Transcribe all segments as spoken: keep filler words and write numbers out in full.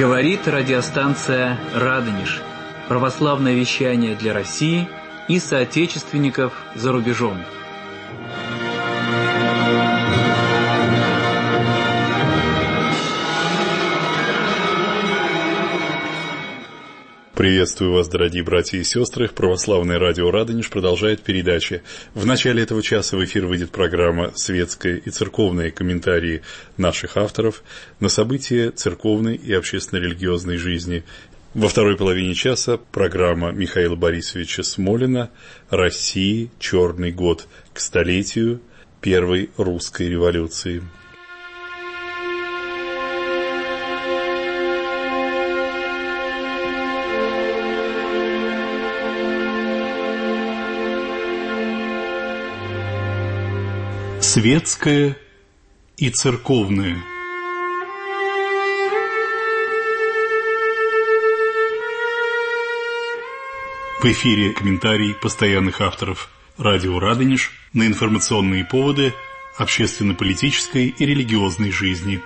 Говорит радиостанция «Радонеж». Православное вещание для России и соотечественников за рубежом. Приветствую вас, дорогие братья и сестры. Православное радио «Радонеж» продолжает передачи. В начале этого часа в эфир выйдет программа «Светская и церковные комментарии» наших авторов на события церковной и общественно-религиозной жизни. Во второй половине часа программа Михаила Борисовича Смолина «России. Черный год» к столетию Первой русской революции. Светское и церковное. В эфире комментарий постоянных авторов радио «Радонеж» на информационные поводы общественно-политической и религиозной жизни.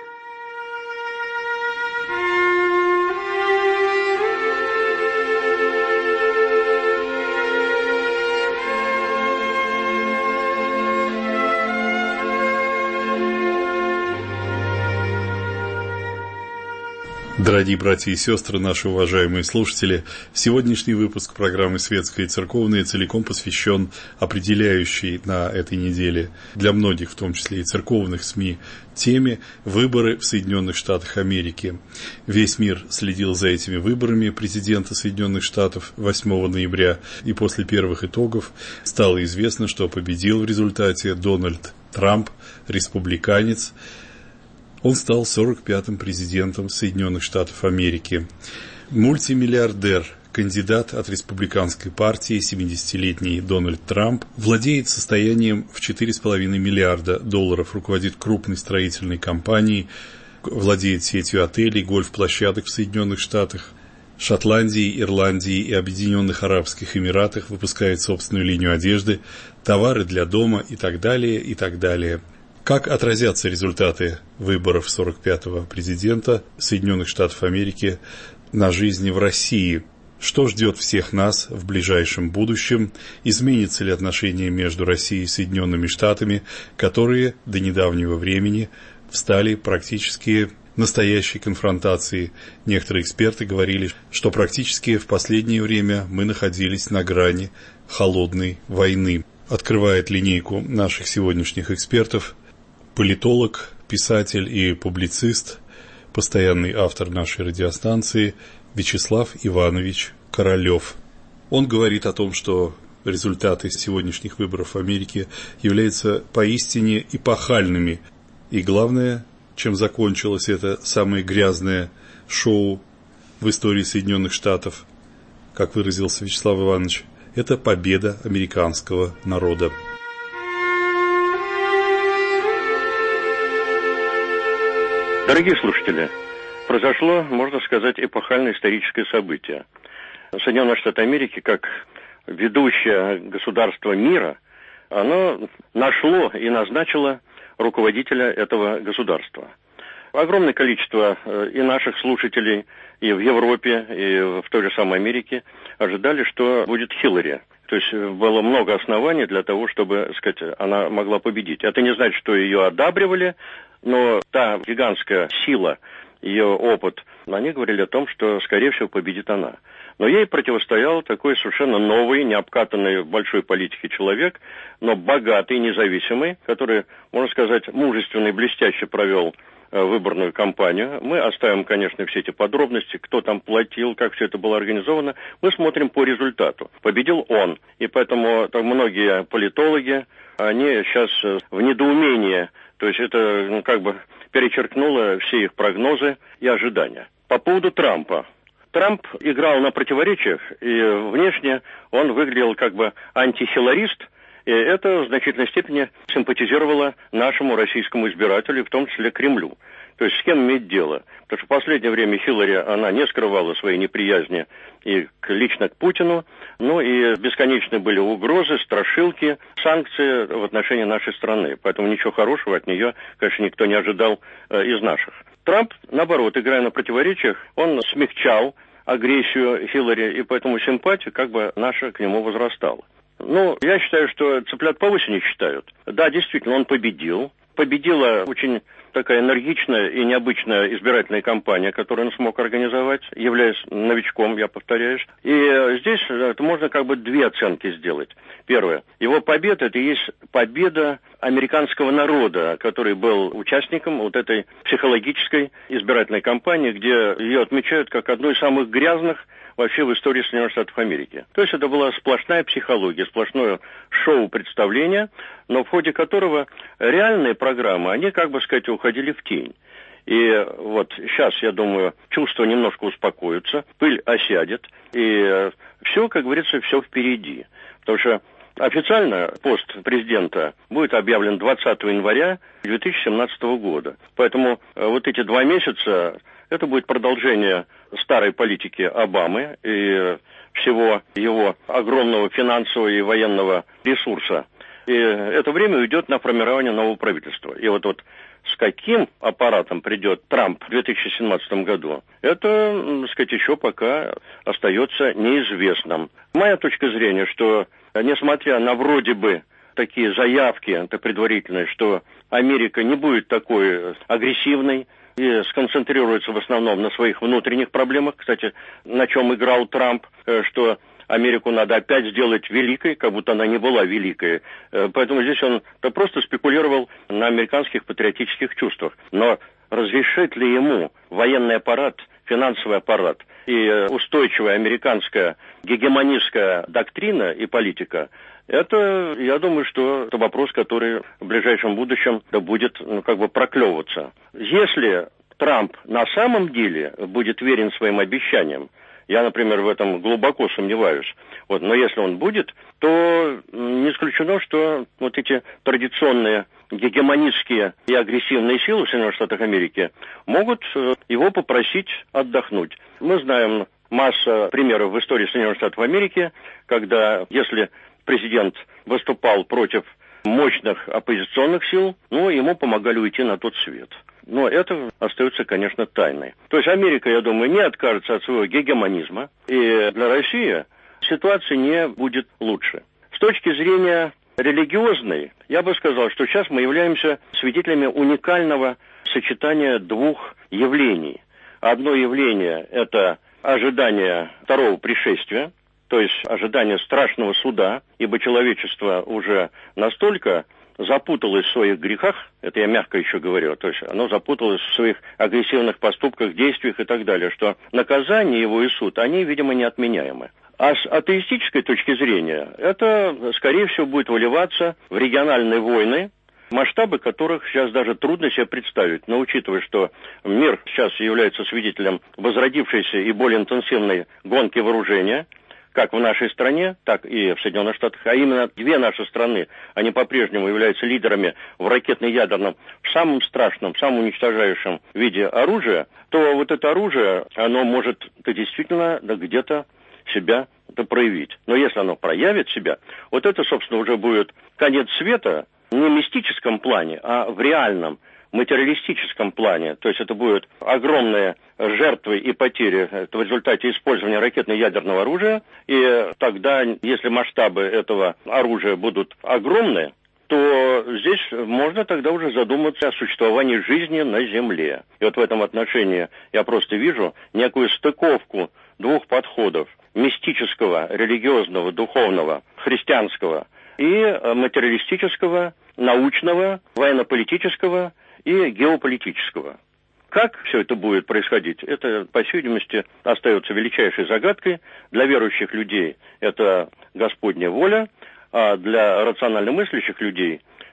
Дорогие братья и сестры, наши уважаемые слушатели, сегодняшний выпуск программы «Светская и церковная» целиком посвящен определяющей на этой неделе для многих, в том числе и церковных СМИ, теме выборы в Соединенных Штатах Америки. Весь мир следил за этими выборами президента Соединенных Штатов восьмого ноября, и после первых итогов стало известно, что победил в результате Дональд Трамп, республиканец. Он стал сорок пятым президентом Соединенных Штатов Америки. Мультимиллиардер, кандидат от республиканской партии, семидесятилетний Дональд Трамп, владеет состоянием в четыре с половиной миллиарда долларов, руководит крупной строительной компанией, владеет сетью отелей, гольф-площадок в Соединенных Штатах, Шотландии, Ирландии и Объединенных Арабских Эмиратах, выпускает собственную линию одежды, товары для дома и так далее, и так далее. Как отразятся результаты выборов сорок пятого президента Соединенных Штатов Америки на жизни в России? Что ждет всех нас в ближайшем будущем? Изменится ли отношение между Россией и Соединенными Штатами, которые до недавнего времени встали практически настоящей конфронтации? Некоторые эксперты говорили, что практически в последнее время мы находились на грани холодной войны. Открывает линейку наших сегодняшних экспертов политолог, писатель и публицист, постоянный автор нашей радиостанции Вячеслав Иванович Королев. Он говорит о том, что результаты сегодняшних выборов в Америке являются поистине эпохальными. И главное, чем закончилось это самое грязное шоу в истории Соединенных Штатов, как выразился Вячеслав Иванович, это победа американского народа. Дорогие слушатели, произошло, можно сказать, эпохальное историческое событие. Соединенные Штаты Америки, как ведущее государство мира, оно нашло и назначило руководителя этого государства. Огромное количество и наших слушателей и в Европе, и в той же самой Америке ожидали, что будет Хиллари. То есть было много оснований для того, чтобы, так сказать, она могла победить. Это не значит, что ее одабривали, но та гигантская сила, ее опыт, они говорили о том, что, скорее всего, победит она. Но ей противостоял такой совершенно новый, необкатанный в большой политике человек, но богатый, независимый, который, можно сказать, мужественно и блестяще провел выборную кампанию. Мы оставим, конечно, все эти подробности, кто там платил, как все это было организовано. Мы смотрим по результату. Победил он. И поэтому там многие политологи, они сейчас в недоумении. То есть это ну, как бы перечеркнуло все их прогнозы и ожидания. По поводу Трампа. Трамп играл на противоречиях, и внешне он выглядел как бы антихилларист, и это в значительной степени симпатизировало нашему российскому избирателю, в том числе Кремлю. То есть с кем иметь дело. Потому что в последнее время Хиллари, она не скрывала своей неприязни и к, лично к Путину, ну и бесконечные были угрозы, страшилки, санкции в отношении нашей страны. Поэтому ничего хорошего от нее, конечно, никто не ожидал э, из наших. Трамп, наоборот, играя на противоречиях, он смягчал агрессию Хиллари, и поэтому симпатия как бы наша к нему возрастала. Ну, я считаю, что цыплят по осени считают. Да, действительно, он победил. Победила очень такая энергичная и необычная избирательная кампания, которую он смог организовать, являясь новичком, я повторяюсь. И здесь это можно как бы две оценки сделать. Первое. Его победа – это и есть победа американского народа, который был участником вот этой психологической избирательной кампании, где ее отмечают как одну из самых грязных вообще в истории Соединенных Штатов Америки. То есть это была сплошная психология, сплошное шоу-представление, но в ходе которого реальные программы, они, как бы сказать, уходили в тень. И вот сейчас, я думаю, чувства немножко успокоятся, пыль осядет, и все, как говорится, все впереди. Потому что официально пост президента будет объявлен двадцатого января две тысячи семнадцатого года. Поэтому вот эти два месяца это будет продолжение старой политики Обамы и всего его огромного финансового и военного ресурса. И это время уйдет на формирование нового правительства. И вот, вот с каким аппаратом придет Трамп в две тысячи семнадцатом году, это, так сказать, еще пока остается неизвестным. Моя точка зрения, что несмотря на вроде бы такие заявки, это предварительные, что Америка не будет такой агрессивной и сконцентрируется в основном на своих внутренних проблемах, кстати, на чем играл Трамп, что Америку надо опять сделать великой, как будто она не была великой. Поэтому здесь он просто спекулировал на американских патриотических чувствах. Но разрешит ли ему военный аппарат, финансовый аппарат и устойчивая американская гегемонистская доктрина и политика, это, я думаю, что это вопрос, который в ближайшем будущем будет, ну, как бы проклевываться. Если Трамп на самом деле будет верен своим обещаниям, я, например, в этом глубоко сомневаюсь. Вот, но если он будет, то не исключено, что вот эти традиционные гегемонистские и агрессивные силы в Соединенных Штатах Америки могут его попросить отдохнуть. Мы знаем массу примеров в истории Соединенных Штатов Америки, когда, если президент выступал против мощных оппозиционных сил, ну, ему помогали уйти на тот свет. Но это остается, конечно, тайной. То есть Америка, я думаю, не откажется от своего гегемонизма, и для России ситуация не будет лучше. С точки зрения религиозной, я бы сказал, что сейчас мы являемся свидетелями уникального сочетания двух явлений. Одно явление – это ожидание второго пришествия, то есть ожидание страшного суда, ибо человечество уже настолько запуталось в своих грехах, это я мягко еще говорю, то есть оно запуталось в своих агрессивных поступках, действиях и так далее, что наказание его и суд, они, видимо, неотменяемы. А с атеистической точки зрения, это, скорее всего, будет выливаться в региональные войны, масштабы которых сейчас даже трудно себе представить. Но учитывая, что мир сейчас является свидетелем возродившейся и более интенсивной гонки вооружения, как в нашей стране, так и в Соединенных Штатах, а именно две наши страны, они по-прежнему являются лидерами в ракетно-ядерном, в самом страшном, в самом уничтожающем виде оружия, то вот это оружие, оно может действительно где-то себя проявить. Но если оно проявит себя, вот это, собственно, уже будет конец света не в мистическом плане, а в реальном, материалистическом плане. То есть это будут огромные жертвы и потери в результате использования ракетно-ядерного оружия. И тогда, если масштабы этого оружия будут огромные, то здесь можно тогда уже задуматься о существовании жизни на Земле. И вот в этом отношении я просто вижу некую стыковку двух подходов: мистического, религиозного, духовного, христианского и материалистического, научного, военно-политического и геополитического. Как все это будет происходить, это, по всей видимости, остается величайшей загадкой. Для верующих людей это Господня воля, а для рационально мыслящих людей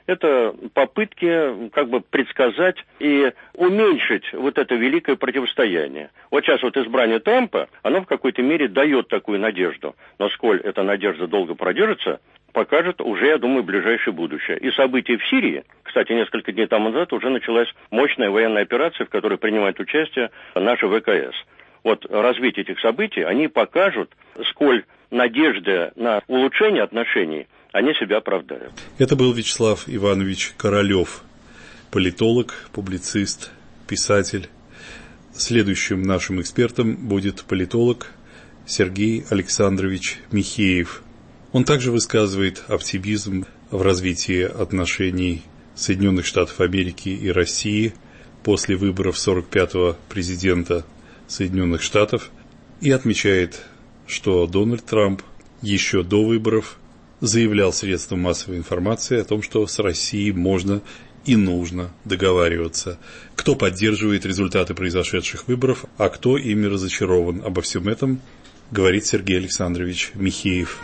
это попытки как бы предсказать и уменьшить вот это великое противостояние. Вот сейчас вот избрание Трампа, оно в какой-то мере дает такую надежду. Но сколь эта надежда долго продержится, покажет уже, я думаю, ближайшее будущее. И события в Сирии, кстати, несколько дней тому назад уже началась мощная военная операция, в которой принимает участие наша ВКС. Вот развитие этих событий, они покажут, сколь надежды на улучшение отношений, они себя оправдают. Это был Вячеслав Иванович Королев, политолог, публицист, писатель. Следующим нашим экспертом будет политолог Сергей Александрович Михеев. Он также высказывает оптимизм в развитии отношений Соединенных Штатов Америки и России после выборов сорок пятого президента Соединенных Штатов и отмечает, что Дональд Трамп еще до выборов заявлял средствам массовой информации о том, что с Россией можно и нужно договариваться. Кто поддерживает результаты произошедших выборов, а кто ими разочарован. Обо всем этом говорит Сергей Александрович Михеев.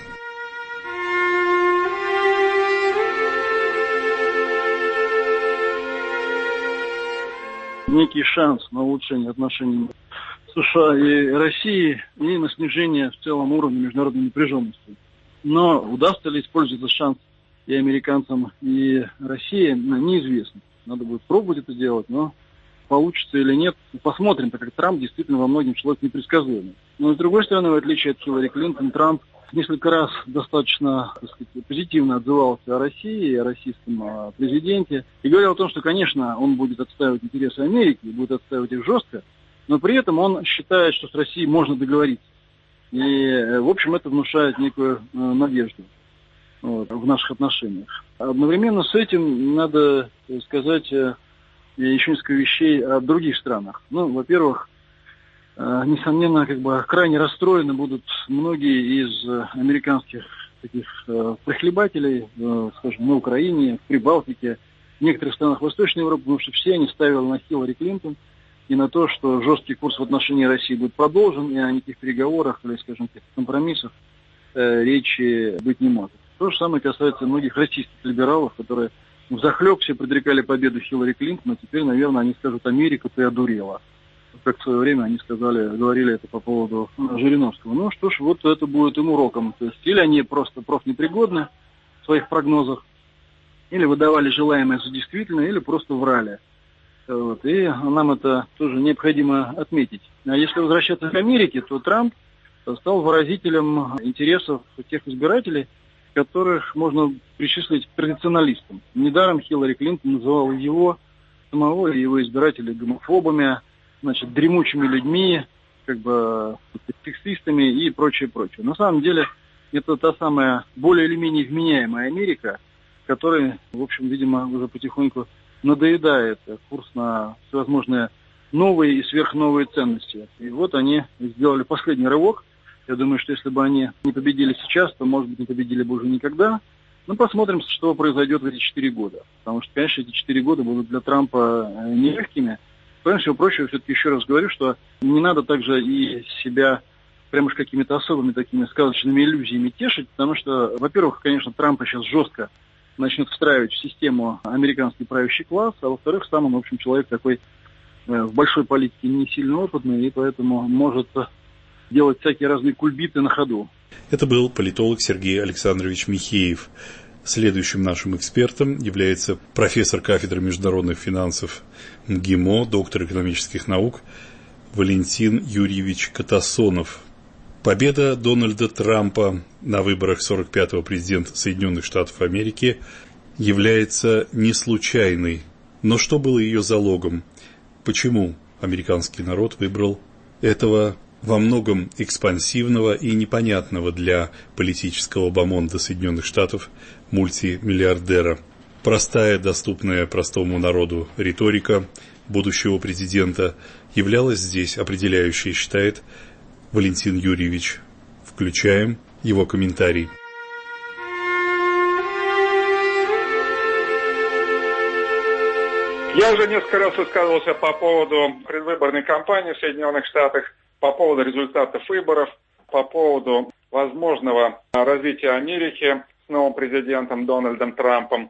Некий шанс на улучшение отношений США и России и на снижение в целом уровня международной напряженности. Но удастся ли использовать этот шанс и американцам, и России, ну, неизвестно. Надо будет пробовать это делать, но получится или нет, посмотрим, так как Трамп действительно во многом человек непредсказуемый. Но с другой стороны, в отличие от Хиллари Клинтон, Трамп несколько раз достаточно, так сказать, позитивно отзывался о России и о российском президенте. И говорил о том, что, конечно, он будет отстаивать интересы Америки, будет отстаивать их жестко, но при этом он считает, что с Россией можно договориться. И, в общем, это внушает некую э, надежду вот, в наших отношениях. Одновременно с этим надо сказать э, еще несколько вещей о других странах. Ну, во-первых, э, несомненно, как бы крайне расстроены будут многие из э, американских таких э, прихлебателей, э, скажем, на Украине, в Прибалтике, в некоторых странах Восточной Европы, потому что все они ставили на Хиллари Клинтон и на то, что жесткий курс в отношении России будет продолжен, и о никаких переговорах или, скажем, компромиссах э, речи быть не может. То же самое касается многих российских либералов, которые взахлеб все предрекали победу Хиллари Клинтон, а теперь, наверное, они скажут: Америка, ты одурела. Как в свое время они сказали, говорили это по поводу Жириновского. Ну что ж, вот это будет им уроком. То есть или они просто профнепригодны в своих прогнозах, или выдавали желаемое за действительное, или просто врали. Вот. И нам это тоже необходимо отметить. А если возвращаться к Америке, то Трамп стал выразителем интересов тех избирателей, которых можно причислить к традиционалистам. Недаром Хиллари Клинтон называла его самого и его избирателей гомофобами, значит, дремучими людьми, как бы сексистами и прочее, прочее. На самом деле это та самая более или менее вменяемая Америка, которая, в общем, видимо, уже потихоньку надоедает курс на всевозможные новые и сверхновые ценности. И вот они сделали последний рывок. Я думаю, что если бы они не победили сейчас, то, может быть, не победили бы уже никогда. Но посмотрим, что произойдет в эти четыре года. Потому что, конечно, эти четыре года будут для Трампа нелегкими. Кроме всего прочего, все-таки еще раз говорю, что не надо также и себя прямо уж какими-то особыми такими сказочными иллюзиями тешить, потому что, во-первых, конечно, Трампа сейчас жестко начнет встраивать в систему американский правящий класс, а во-вторых, сам он, в общем, человек такой э, в большой политике не сильно опытный, и поэтому может делать всякие разные кульбиты на ходу. Это был политолог Сергей Александрович Михеев. Следующим нашим экспертом является профессор кафедры международных финансов МГИМО, доктор экономических наук Валентин Юрьевич Катасонов. Победа Дональда Трампа на выборах сорок пятого президента Соединенных Штатов Америки является не случайной. Но что было ее залогом? Почему американский народ выбрал этого во многом экспансивного и непонятного для политического бомонда Соединенных Штатов мультимиллиардера? Простая, доступная простому народу риторика будущего президента являлась здесь определяющей, считает Валентин Юрьевич. Включаем его комментарий. Я уже несколько раз высказывался по поводу предвыборной кампании в Соединенных Штатах, по поводу результатов выборов, по поводу возможного развития Америки с новым президентом Дональдом Трампом.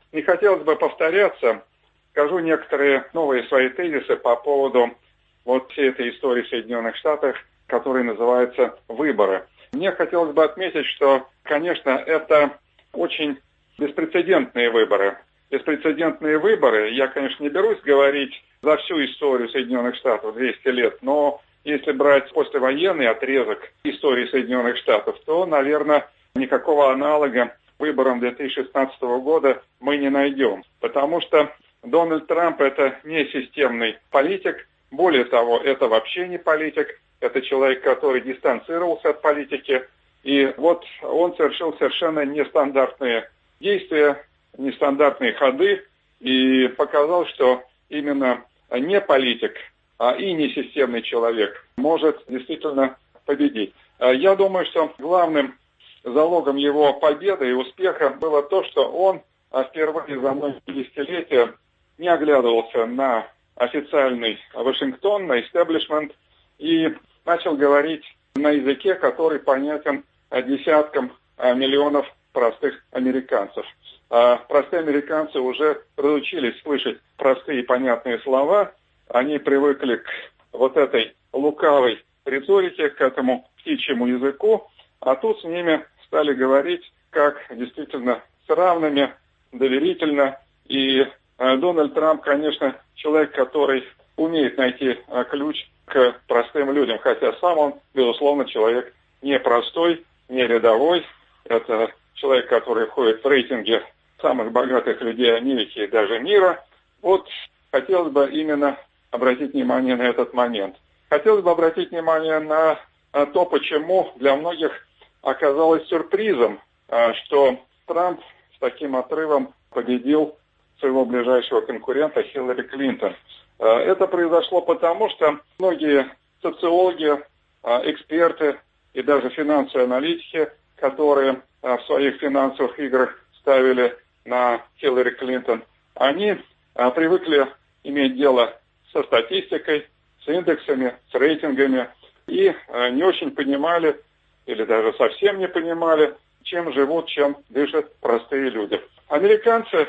не хотелось бы повторяться, скажу некоторые новые свои тезисы по поводу вот всей этой истории в Соединенных Штатах, которая называется «Выборы». Мне хотелось бы отметить, что, конечно, это очень беспрецедентные выборы. Беспрецедентные выборы, я, конечно, не берусь говорить за всю историю Соединенных Штатов двести лет, но если брать послевоенный отрезок истории Соединенных Штатов, то, наверное, никакого аналога выборам две тысячи шестнадцатого года мы не найдем. Потому что Дональд Трамп – это не системный политик, более того, это вообще не политик, это человек, который дистанцировался от политики, и вот он совершил совершенно нестандартные действия, нестандартные ходы, и показал, что именно не политик, а и не системный человек может действительно победить. Я думаю, что главным залогом его победы и успеха было то, что он впервые за многие десятилетия не оглядывался на официальный Вашингтон, на истеблишмент, и начал говорить на языке, который понятен десяткам миллионов простых американцев. А простые американцы уже разучились слышать простые и понятные слова, они привыкли к вот этой лукавой риторике, к этому птичьему языку, а тут с ними стали говорить как действительно с равными, доверительно. И Дональд Трамп, конечно, человек, который умеет найти ключ к простым людям, хотя сам он, безусловно, человек непростой, не рядовой. Это человек, который входит в рейтинги самых богатых людей Америки и даже мира. Вот хотелось бы именно обратить внимание на этот момент. Хотелось бы обратить внимание на то, почему для многих оказалось сюрпризом, что Трамп с таким отрывом победил своего ближайшего конкурента Хиллари Клинтон. Это произошло потому, что многие социологи, эксперты и даже финансовые аналитики, которые в своих финансовых играх ставили на Хиллари Клинтон, они привыкли иметь дело со статистикой, с индексами, с рейтингами и не очень понимали или даже совсем не понимали, чем живут, чем дышат простые люди. Американцы,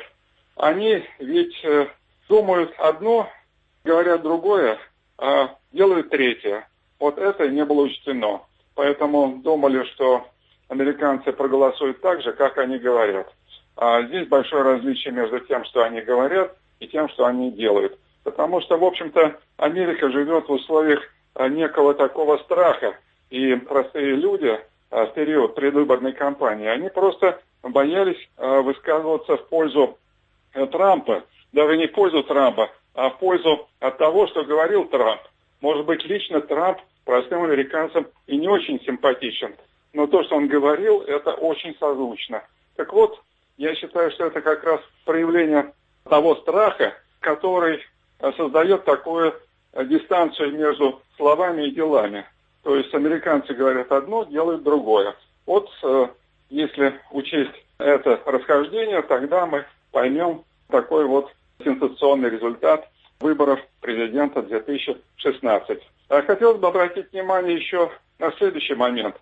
они ведь думают одно, говорят другое, а делают третье. Вот это не было учтено. Поэтому думали, что американцы проголосуют так же, как они говорят. А здесь большое различие между тем, что они говорят, и тем, что они делают. Потому что, в общем-то, Америка живет в условиях некого такого страха. И простые люди в период предвыборной кампании, они просто боялись высказываться в пользу Трампа. Даже не в пользу Трампа, а в пользу от того, что говорил Трамп. Может быть, лично Трамп простым американцам и не очень симпатичен. Но то, что он говорил, это очень созвучно. Так вот, я считаю, что это как раз проявление того страха, который создает такую дистанцию между словами и делами. То есть американцы говорят одно, делают другое. Вот если учесть это расхождение, тогда мы поймем такой вот сенсационный результат выборов президента две тысячи шестнадцать. А хотелось бы обратить внимание еще на следующий момент.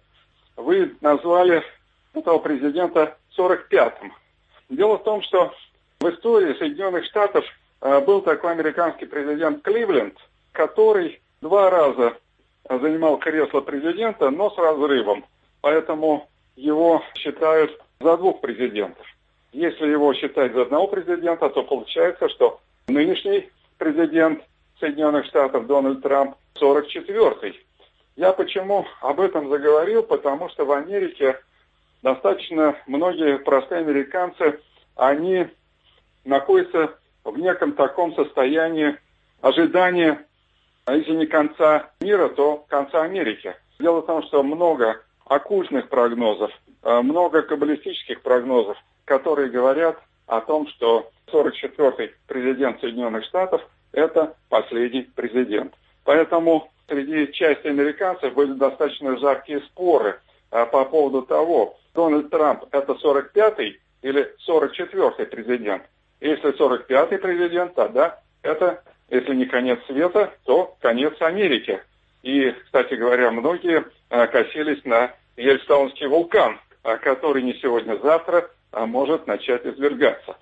Вы назвали этого президента сорок пятым. Дело в том, что в истории Соединенных Штатов был такой американский президент Кливленд, который два раза занимал кресло президента, но с разрывом. Поэтому его считают за двух президентов. Если его считать за одного президента, то получается, что нынешний президент Соединенных Штатов Дональд Трамп сорок четвёртый. Я почему об этом заговорил? Потому что в Америке достаточно многие простые американцы, они находятся в неком таком состоянии ожидания, если не конца мира, то конца Америки. Дело в том, что много оккультных прогнозов, много каббалистических прогнозов, которые говорят о том, что сорок четвёртый президент Соединенных Штатов – это последний президент. Поэтому среди части американцев были достаточно жаркие споры по поводу того, Дональд Трамп – это сорок пятый или сорок четвёртый президент. Если сорок пятый президент, тогда это, если не конец света, то конец Америки. И, кстати говоря, многие косились на Йеллстоунский вулкан, который не сегодня-завтра может начать извергаться.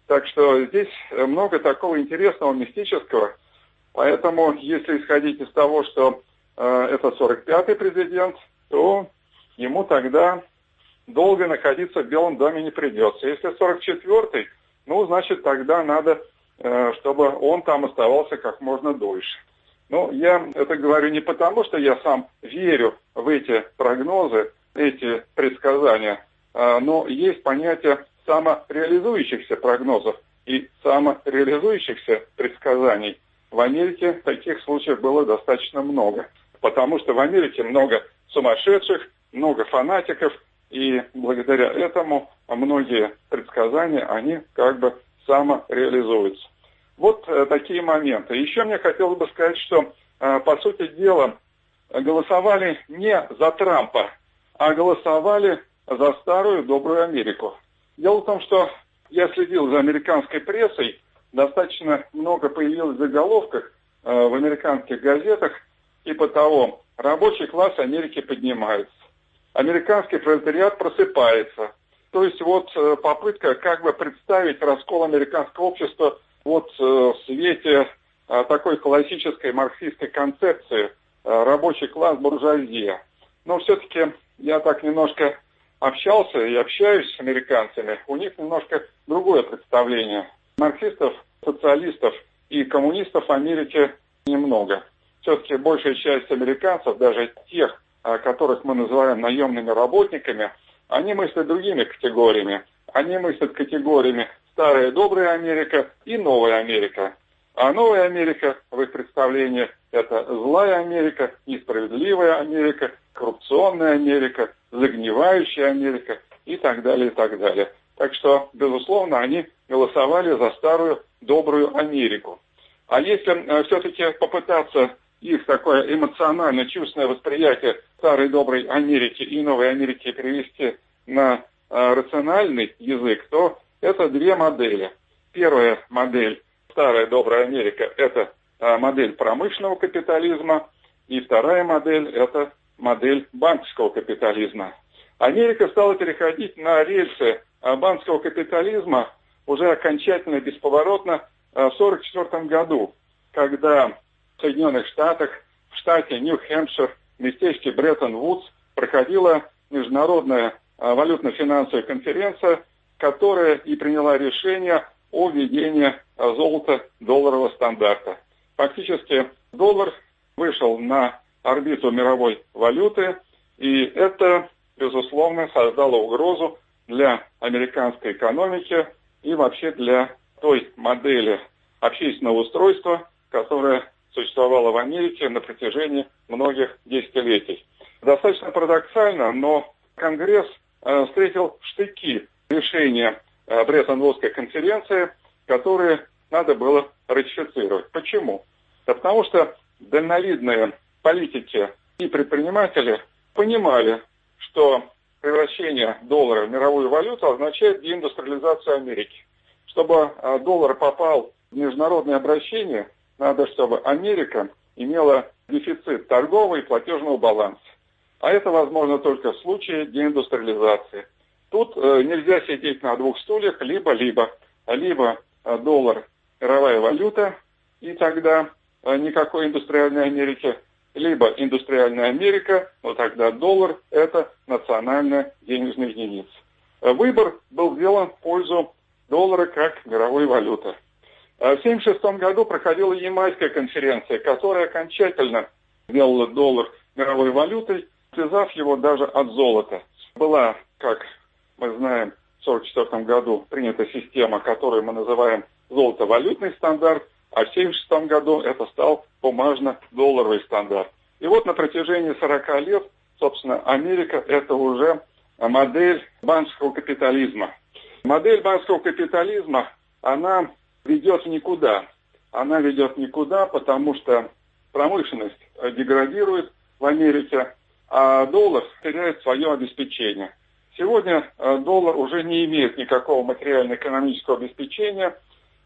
Так что здесь много такого интересного, мистического. Поэтому, если исходить из того, что э, это сорок пятый президент, то ему тогда долго находиться в Белом доме не придется. Если сорок четвёртый, ну, значит, тогда надо, э, чтобы он там оставался как можно дольше. Ну, я это говорю не потому, что я сам верю в эти прогнозы, эти предсказания, э, но есть понятие самореализующихся прогнозов и самореализующихся предсказаний. В Америке таких случаев было достаточно много, потому что в Америке много сумасшедших, много фанатиков, и благодаря этому многие предсказания, они как бы самореализуются. Вот э, такие моменты. Еще мне хотелось бы сказать, что, э, по сути дела, голосовали не за Трампа, а голосовали за старую добрую Америку. Дело в том, что я следил за американской прессой, достаточно много появилось в заголовках э, в американских газетах, типа того, рабочий класс Америки поднимается, американский пролетариат просыпается. То есть вот э, попытка как бы представить раскол американского общества вот э, в свете э, такой классической марксистской концепции э, рабочий класс буржуазия. Но все-таки я так немножко общался и общаюсь с американцами, у них немножко другое представление. Марксистов, социалистов и коммунистов в Америке немного. Все-таки большая часть американцев, даже тех, которых мы называем наемными работниками, они мыслят другими категориями. Они мыслят категориями старая добрая Америка и новая Америка. А новая Америка, в их представлении, это злая Америка, несправедливая Америка, коррупционная Америка, загнивающая Америка и так далее, и так далее. Так что, безусловно, они голосовали за старую добрую Америку. А если э, все-таки попытаться их такое эмоционально-чувственное восприятие старой доброй Америки и новой Америки перевести на э, рациональный язык, то это две модели. Первая модель, старая добрая Америка, это э, модель промышленного капитализма, и вторая модель, это модель банковского капитализма. Америка стала переходить на рельсы банковского капитализма уже окончательно и бесповоротно в сорок четвёртом году, когда в Соединенных Штатах, в штате Нью-Хэмпшир, в местечке Бреттон-Вудс проходила международная валютно-финансовая конференция, которая и приняла решение о введении золото-долларового стандарта. Фактически доллар вышел на орбиту мировой валюты, и это, безусловно, создало угрозу для американской экономики и вообще для той модели общественного устройства, которая существовала в Америке на протяжении многих десятилетий. Достаточно парадоксально, но Конгресс э, встретил штыки решения э, Бреттон-Вудской конференции, которые надо было ратифицировать. Почему? Да потому что дальновидные политики и предприниматели понимали, что превращение доллара в мировую валюту означает деиндустриализацию Америки. Чтобы доллар попал в международное обращение, надо, чтобы Америка имела дефицит торгового и платежного баланса. А это возможно только в случае деиндустриализации. Тут э, нельзя сидеть на двух стульях, либо-либо. Либо э, доллар – мировая валюта, и тогда э, никакой индустриальной Америки, либо индустриальная Америка, но тогда доллар – это национальная денежная единица. Выбор был сделан в пользу доллара как мировой валюты. В тысяча девятьсот семьдесят шестом году проходила Ямайская конференция, которая окончательно сделала доллар мировой валютой, связав его даже от золота. Была, как мы знаем, в сорок четвёртом году принята система, которую мы называем золото-валютный стандарт, а в семьдесят шестом году это стал бумажно-долларовый стандарт. И вот на протяжении сорока лет, собственно, Америка – это уже модель банковского капитализма. Модель банковского капитализма, она ведет в никуда. Она ведет в никуда, потому что промышленность деградирует в Америке, а доллар теряет свое обеспечение. Сегодня доллар уже не имеет никакого материально-экономического обеспечения,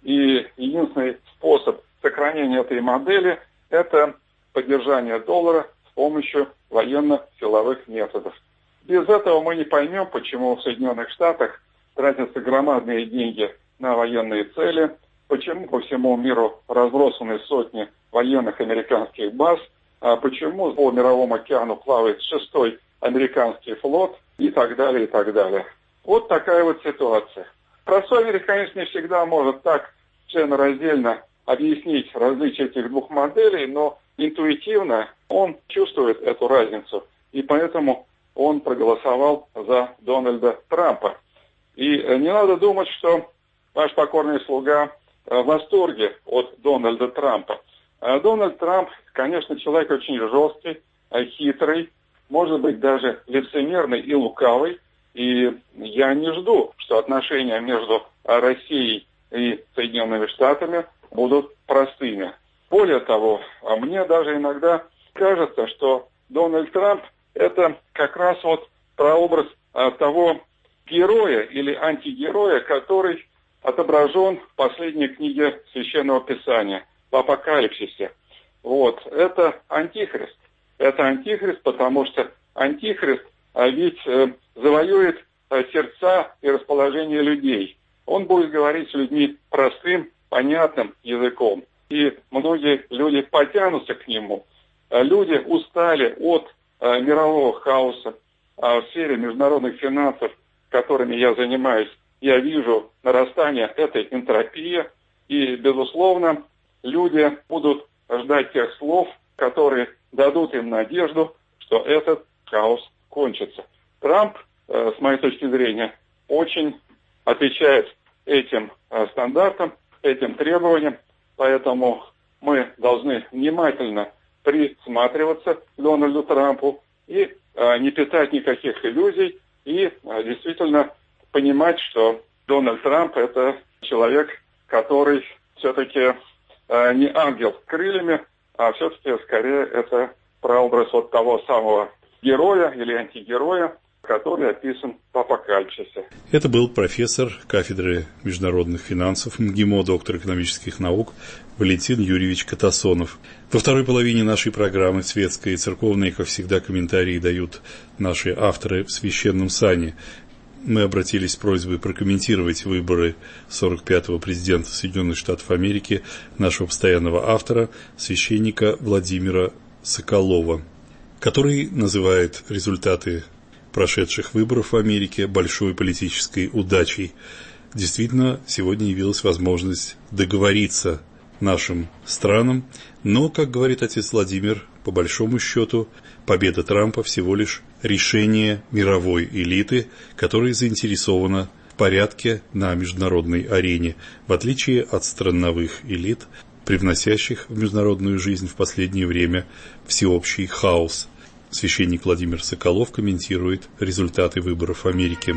и единственный способ сохранения этой модели – это поддержание доллара с помощью военно-силовых методов. Без этого мы не поймем, почему в Соединенных Штатах тратятся громадные деньги на военные цели, почему по всему миру разбросаны сотни военных американских баз, а почему по Мировому океану плавает шестой американский флот и так далее, и так далее. Вот такая вот ситуация. Простой американец не всегда может так членораздельно объяснить различия этих двух моделей, но интуитивно он чувствует эту разницу, и поэтому он проголосовал за Дональда Трампа. И не надо думать, что ваш покорный слуга в восторге от Дональда Трампа. Дональд Трамп, конечно, человек очень жесткий, хитрый, может быть, даже лицемерный и лукавый. И я не жду, что отношения между Россией и Соединенными Штатами будут простыми. Более того, мне даже иногда кажется, что Дональд Трамп – это как раз вот прообраз того героя или антигероя, который отображен в последней книге Священного Писания, в Апокалипсисе. Вот. Это антихрист. Это антихрист, потому что антихрист ведь завоюет сердца и расположение людей. Он будет говорить с людьми простым, понятным языком. И многие люди потянутся к нему. Люди устали от мирового хаоса. В сфере международных финансов, которыми я занимаюсь, я вижу нарастание этой энтропии. И, безусловно, люди будут ждать тех слов, которые дадут им надежду, что этот хаос кончится. Трамп, э, с моей точки зрения, очень отвечает этим э, стандартам, этим требованиям, поэтому мы должны внимательно присматриваться к Дональду Трампу и э, не питать никаких иллюзий, и э, действительно понимать, что Дональд Трамп – это человек, который все-таки э, не ангел с крыльями, а все-таки скорее это прообраз вот того самого героя или антигероя, который описан в Апокалипсисе. Это был профессор кафедры международных финансов МГИМО, доктор экономических наук Валентин Юрьевич Катасонов. Во второй половине нашей программы «Светская и церковная», как всегда, комментарии дают наши авторы в священном сане. Мы обратились с просьбой прокомментировать выборы сорок пятого президента Соединенных Штатов Америки нашего постоянного автора, священника Владимира Соколова, который называет результаты прошедших выборов в Америке большой политической удачей. Действительно, сегодня явилась возможность договориться нашим странам, но, как говорит отец Владимир, по большому счету, победа Трампа всего лишь решение мировой элиты, которая заинтересована в порядке на международной арене, в отличие от страновых элит, привносящих в международную жизнь в последнее время всеобщий хаос. Священник Владимир Соколов комментирует результаты выборов в Америке.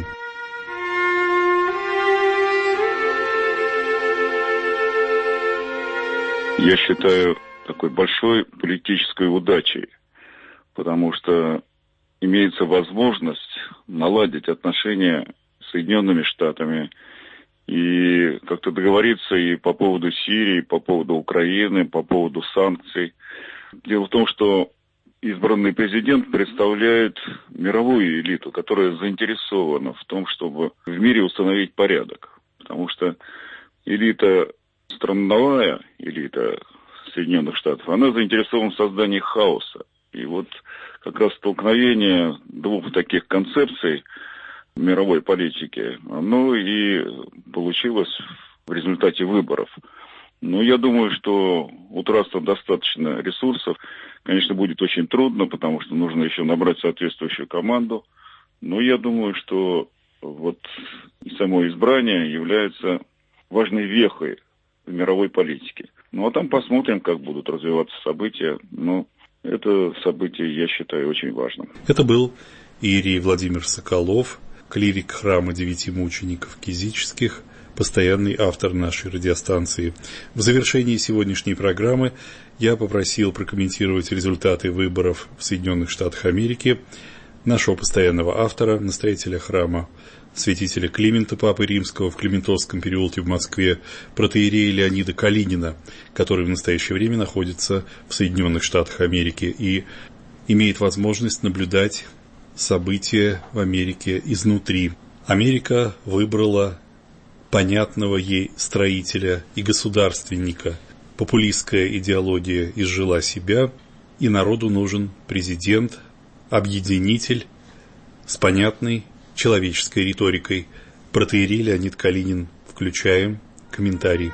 Я считаю такой большой политической удачей, потому что имеется возможность наладить отношения с Соединенными Штатами и как-то договориться и по поводу Сирии, и по поводу Украины, по поводу санкций. Дело в том, что избранный президент представляет мировую элиту, которая заинтересована в том, чтобы в мире установить порядок. Потому что элита страновая, элита Соединенных Штатов, она заинтересована в создании хаоса. И вот как раз столкновение двух таких концепций мировой политики, оно и получилось в результате выборов. Но я думаю, что у Трампа достаточно ресурсов. Конечно, будет очень трудно, потому что нужно еще набрать соответствующую команду. Но я думаю, что вот само избрание является важной вехой в мировой политике. Ну, а там посмотрим, как будут развиваться события. Но это событие, я считаю, очень важным. Это был иерей Владимир Соколов, клирик храма девяти мучеников кизических, постоянный автор нашей радиостанции. В завершении сегодняшней программы я попросил прокомментировать результаты выборов в Соединенных Штатах Америки нашего постоянного автора, настоятеля храма святителя Климента Папы Римского в Климентовском переулке в Москве, протоиерея Леонида Калинина, который в настоящее время находится в Соединенных Штатах Америки и имеет возможность наблюдать события в Америке изнутри. Америка выбрала понятного ей строителя и государственника. Популистская идеология изжила себя, и народу нужен президент, объединитель с понятной человеческой риторикой. Протоиерей Леонид Калинин. Включаем комментарий.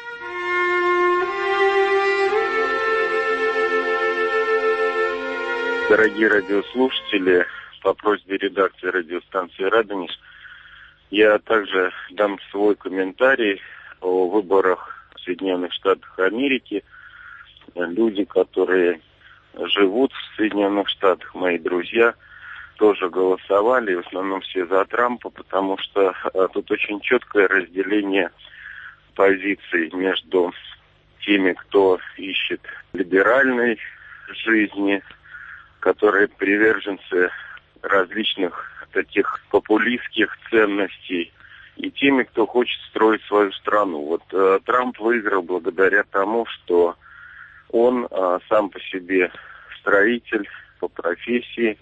Дорогие радиослушатели, по просьбе редакции радиостанции «Радонеж» я также дам свой комментарий о выборах в Соединенных Штатах Америки. Люди, которые живут в Соединенных Штатах, мои друзья, тоже голосовали, в основном все за Трампа, потому что а, тут очень четкое разделение позиций между теми, кто ищет либеральной жизни, которые приверженцы различных таких популистских ценностей, и теми, кто хочет строить свою страну. Вот э, Трамп выиграл благодаря тому, что он э, сам по себе строитель по профессии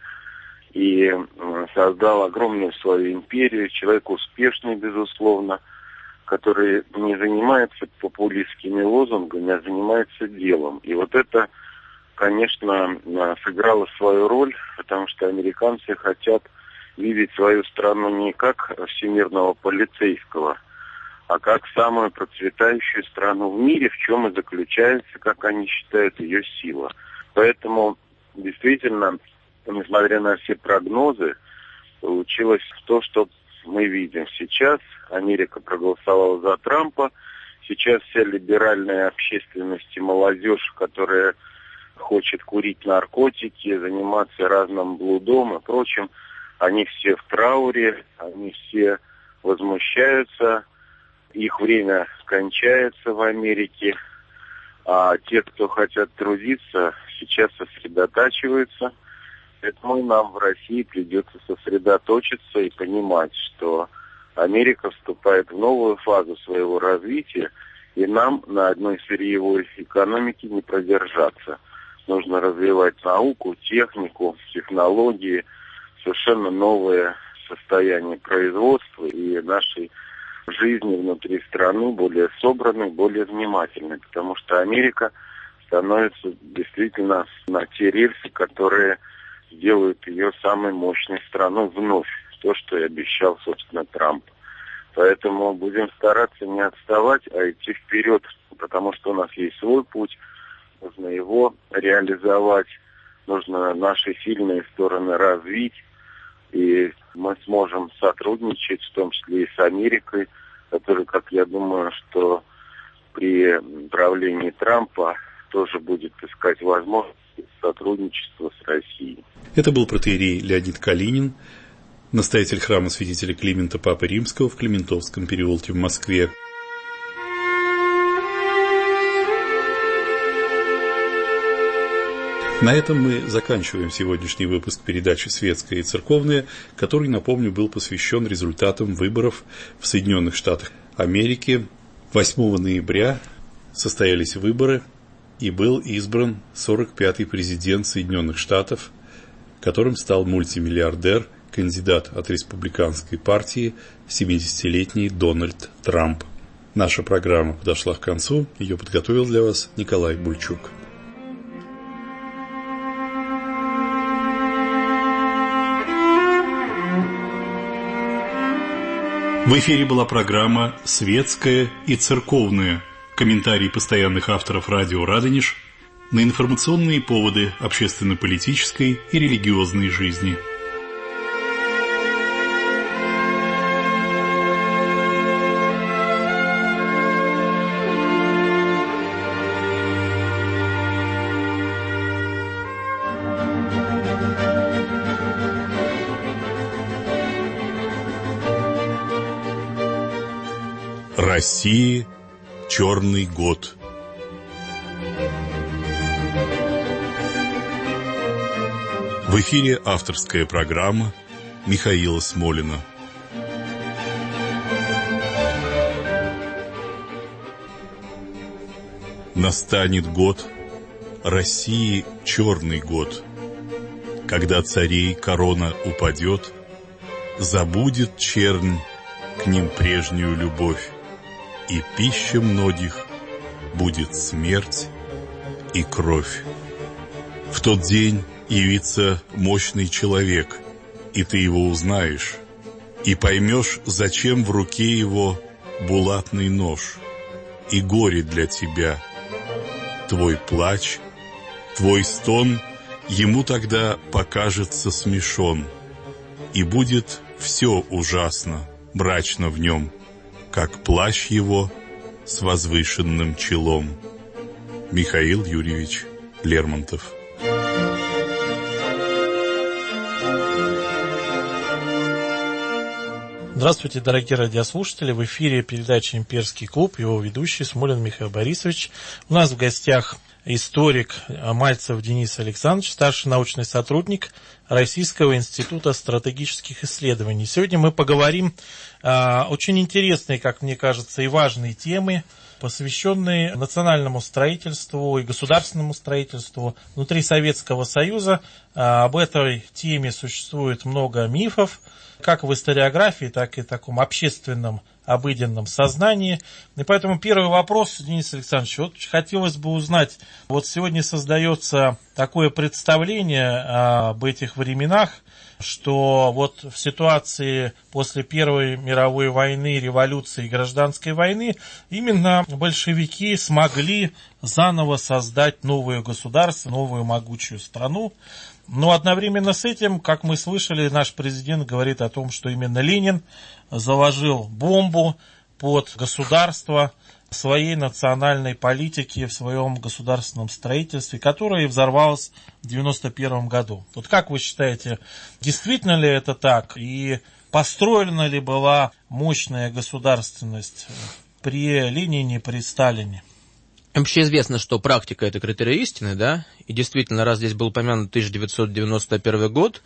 и э, создал огромную свою империю, человек успешный, безусловно, который не занимается популистскими лозунгами, а занимается делом. И вот это, конечно, сыграло свою роль, потому что американцы хотят видеть свою страну не как всемирного полицейского, а как самую процветающую страну в мире, в чем и заключается, как они считают, ее сила. Поэтому, действительно, несмотря на все прогнозы, получилось то, что мы видим сейчас. Америка проголосовала за Трампа. Сейчас вся либеральная общественность и молодежь, которая хочет курить наркотики, заниматься разным блудом и прочим, они все в трауре, они все возмущаются, их время кончается в Америке, а те, кто хотят трудиться, сейчас сосредотачиваются. Поэтому и нам в России придется сосредоточиться и понимать, что Америка вступает в новую фазу своего развития, и нам на одной сырьевой экономике не продержаться. Нужно развивать науку, технику, технологии, совершенно новое состояние производства и нашей жизни внутри страны более собранной, более внимательной, потому что Америка становится действительно на те рельсы, которые сделают ее самой мощной страной вновь, то, что и обещал, собственно, Трамп. Поэтому будем стараться не отставать, а идти вперед, потому что у нас есть свой путь, нужно его реализовать, нужно наши сильные стороны развить, и мы сможем сотрудничать, в том числе и с Америкой, которая, как я думаю, что при правлении Трампа тоже будет искать возможности сотрудничества с Россией. Это был протоиерей Леонид Калинин, настоятель храма святителя Климента Папы Римского в Климентовском переулке в Москве. На этом мы заканчиваем сегодняшний выпуск передачи «Светское и церковное», который, напомню, был посвящен результатам выборов в Соединенных Штатах Америки. восьмого ноября состоялись выборы, и был избран сорок пятый президент Соединенных Штатов, которым стал мультимиллиардер, кандидат от республиканской партии, семидесятилетний Дональд Трамп. Наша программа подошла к концу, ее подготовил для вас Николай Бульчук. В эфире была программа «Светская и церковная». Комментарии постоянных авторов радио «Радонеж» на информационные поводы общественно-политической и религиозной жизни. России черный год. В эфире авторская программа Михаила Смолина. Настанет год, России черный год, когда царей корона упадет, забудет чернь к ним прежнюю любовь, и пища многих будет смерть и кровь. В тот день явится мощный человек, и ты его узнаешь, и поймешь, зачем в руке его булатный нож, и горе для тебя. Твой плач, твой стон ему тогда покажется смешон, и будет все ужасно, мрачно в нем, как плащ его с возвышенным челом. Михаил Юрьевич Лермонтов. Здравствуйте, дорогие радиослушатели. В эфире передача «Имперский клуб», его ведущий Смолин Михаил Борисович. У нас в гостях историк Мальцев Денис Александрович, старший научный сотрудник Российского института стратегических исследований. Сегодня мы поговорим о очень интересной, как мне кажется, и важной теме, посвященной национальному строительству и государственному строительству внутри Советского Союза. Об этой теме существует много мифов, как в историографии, так и в таком общественном, обыденном сознании. И поэтому первый вопрос, Денис Александрович, вот хотелось бы узнать, вот сегодня создается такое представление об этих временах, что вот в ситуации после Первой мировой войны, революции и гражданской войны именно большевики смогли заново создать новое государство, новую могучую страну. Но одновременно с этим, как мы слышали, наш президент говорит о том, что именно Ленин заложил бомбу под государство своей национальной политики в своем государственном строительстве, которое взорвалось в девяносто первом году. Вот как вы считаете, действительно ли это так? И построена ли была мощная государственность при Ленине, при Сталине? Вообще известно, что практика – это критерий истины, да, и действительно, раз здесь был упомянут тысяча девятьсот девяносто первый год,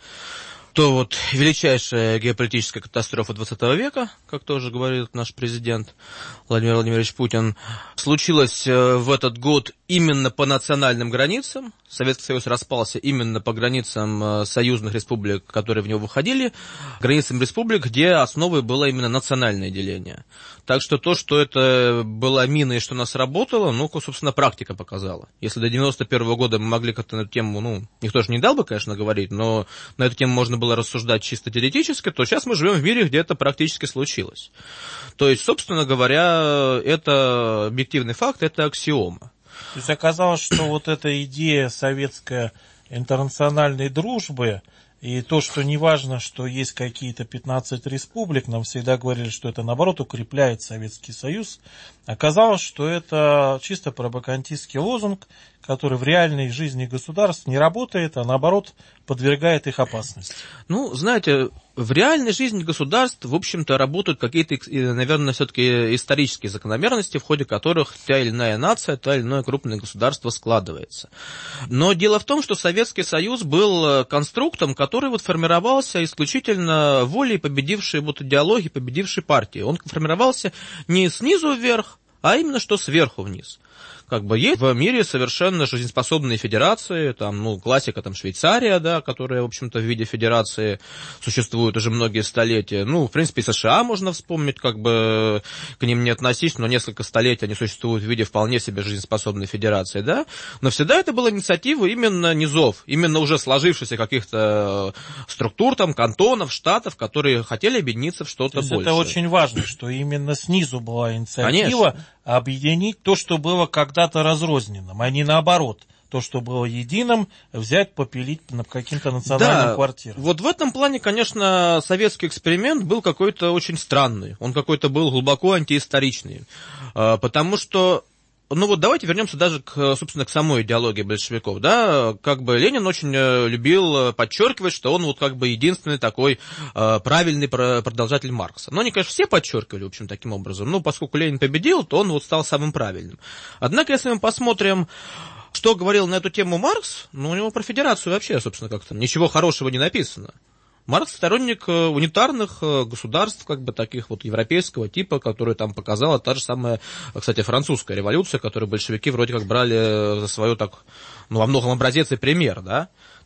то вот величайшая геополитическая катастрофа двадцатого века, как тоже говорит наш президент Владимир Владимирович Путин, случилась в этот год именно по национальным границам. Советский Союз распался именно по границам союзных республик, которые в него выходили, границам республик, где основой было именно национальное деление. Так что то, что это была мина и что она сработала, ну, собственно, практика показала. Если до девяносто первого года мы могли как-то на эту тему, ну, никто же не дал бы, конечно, говорить, но на эту тему можно было рассуждать чисто теоретически, то сейчас мы живем в мире, где это практически случилось. То есть, собственно говоря, это объективный факт, это аксиома. То есть оказалось, что вот эта идея советской интернациональной дружбы и то, что не важно, что есть какие-то пятнадцать республик, нам всегда говорили, что это наоборот укрепляет Советский Союз, оказалось, что это чисто пропагандистский лозунг, который в реальной жизни государств не работает, а наоборот подвергает их опасности. Ну, знаете, в реальной жизни государств, в общем-то, работают какие-то, наверное, все-таки исторические закономерности, в ходе которых та или иная нация, та или иное крупное государство складывается. Но дело в том, что Советский Союз был конструктом, который вот формировался исключительно волей победившей вот идеологии, победившей партии. Он формировался не снизу вверх, а именно что сверху вниз. Как бы есть в мире совершенно жизнеспособные федерации, там, ну, классика, там, Швейцария, да, которая, в общем-то, в виде федерации существует уже многие столетия. Ну, в принципе, и США можно вспомнить, как бы к ним не относись, но несколько столетий они существуют в виде вполне себе жизнеспособной федерации, да. Но всегда это была инициатива именно низов, именно уже сложившихся каких-то структур, там, кантонов, штатов, которые хотели объединиться в что-то большее. Это очень важно, что именно снизу была инициатива. Конечно. Объединить то, что было когда-то разрозненным, а не наоборот. То, что было единым, взять, попилить по каким-то национальным да, квартирам. Вот в этом плане, конечно, советский эксперимент был какой-то очень странный. Он какой-то был глубоко антиисторичный. Потому что, ну вот давайте вернемся даже, к, собственно, к самой идеологии большевиков. Да? Как бы Ленин очень любил подчеркивать, что он вот как бы единственный такой э, правильный продолжатель Маркса. Но они, конечно, все подчеркивали, в общем, таким образом. Но поскольку Ленин победил, то он вот стал самым правильным. Однако, если мы посмотрим, что говорил на эту тему Маркс, ну, у него про федерацию вообще, собственно, как-то ничего хорошего не написано. Маркс сторонник унитарных государств, как бы таких вот европейского типа, которые там показала та же самая, кстати, французская революция, которую большевики вроде как брали за свою так, ну, во многом образец и пример, да.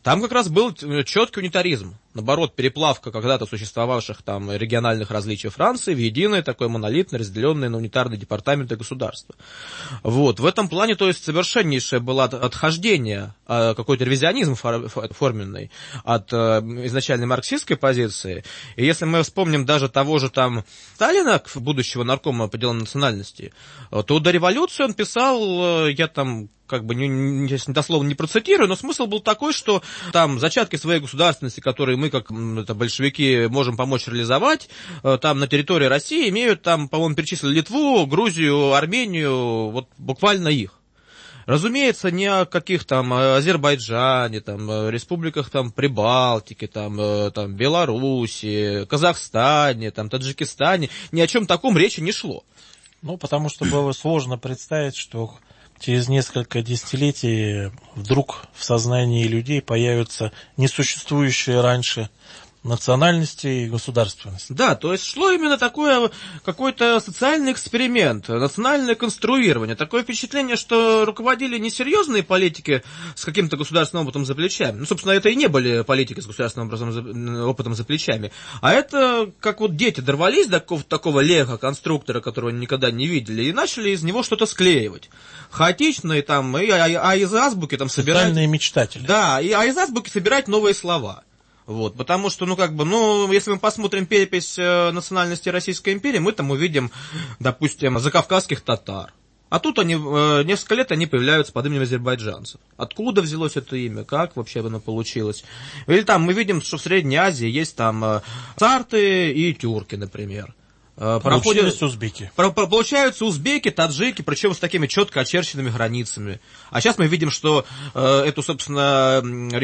Там как раз был четкий унитаризм. Наоборот, переплавка когда-то существовавших там региональных различий Франции в единое такое монолитное, разделенное на унитарные департаменты государства. Вот. В этом плане, то есть, совершеннейшее было отхождение, какой-то ревизионизм форменный от изначальной марксистской позиции. И если мы вспомним даже того же там Сталина, будущего наркома по делам национальности, то до революции он писал, я там как бы не, не, дословно не процитирую, но смысл был такой, что там зачатки своей государственности, которые мы, как это, большевики, можем помочь реализовать, там на территории России имеют, там, по-моему, перечислили Литву, Грузию, Армению, вот буквально их. Разумеется, не о каких там Азербайджане, там, республиках там, Прибалтики, там, там, Беларуси, Казахстане, там, Таджикистане, ни о чем таком речи не шло. Ну, потому что было сложно представить, что через несколько десятилетий вдруг в сознании людей появятся несуществующие раньше национальности и государственности. Да, то есть шло именно такое, какой-то социальный эксперимент, национальное конструирование. Такое впечатление, что руководили не серьезные политики с каким-то государственным опытом за плечами. Ну, собственно, это и не были политики с государственным образом, опытом за плечами. А это, как вот дети дорвались до какого-то такого лего-конструктора, которого они никогда не видели, и начали из него что-то склеивать. Хаотично, и там, и, а, а из азбуки там собирать... Социальные мечтатели. Да, и, а из азбуки собирать новые слова. Вот, потому что, ну, как бы, ну, если мы посмотрим перепись э, национальности Российской империи, мы там увидим, допустим, закавказских татар. А тут они, э, несколько лет они появляются под именем азербайджанцев. Откуда взялось это имя, как вообще оно получилось? Или там мы видим, что в Средней Азии есть там э, сарты и тюрки, например. Получились узбеки. Получаются узбеки, таджики, причем с такими четко очерченными границами. А сейчас мы видим, что э, эту, собственно,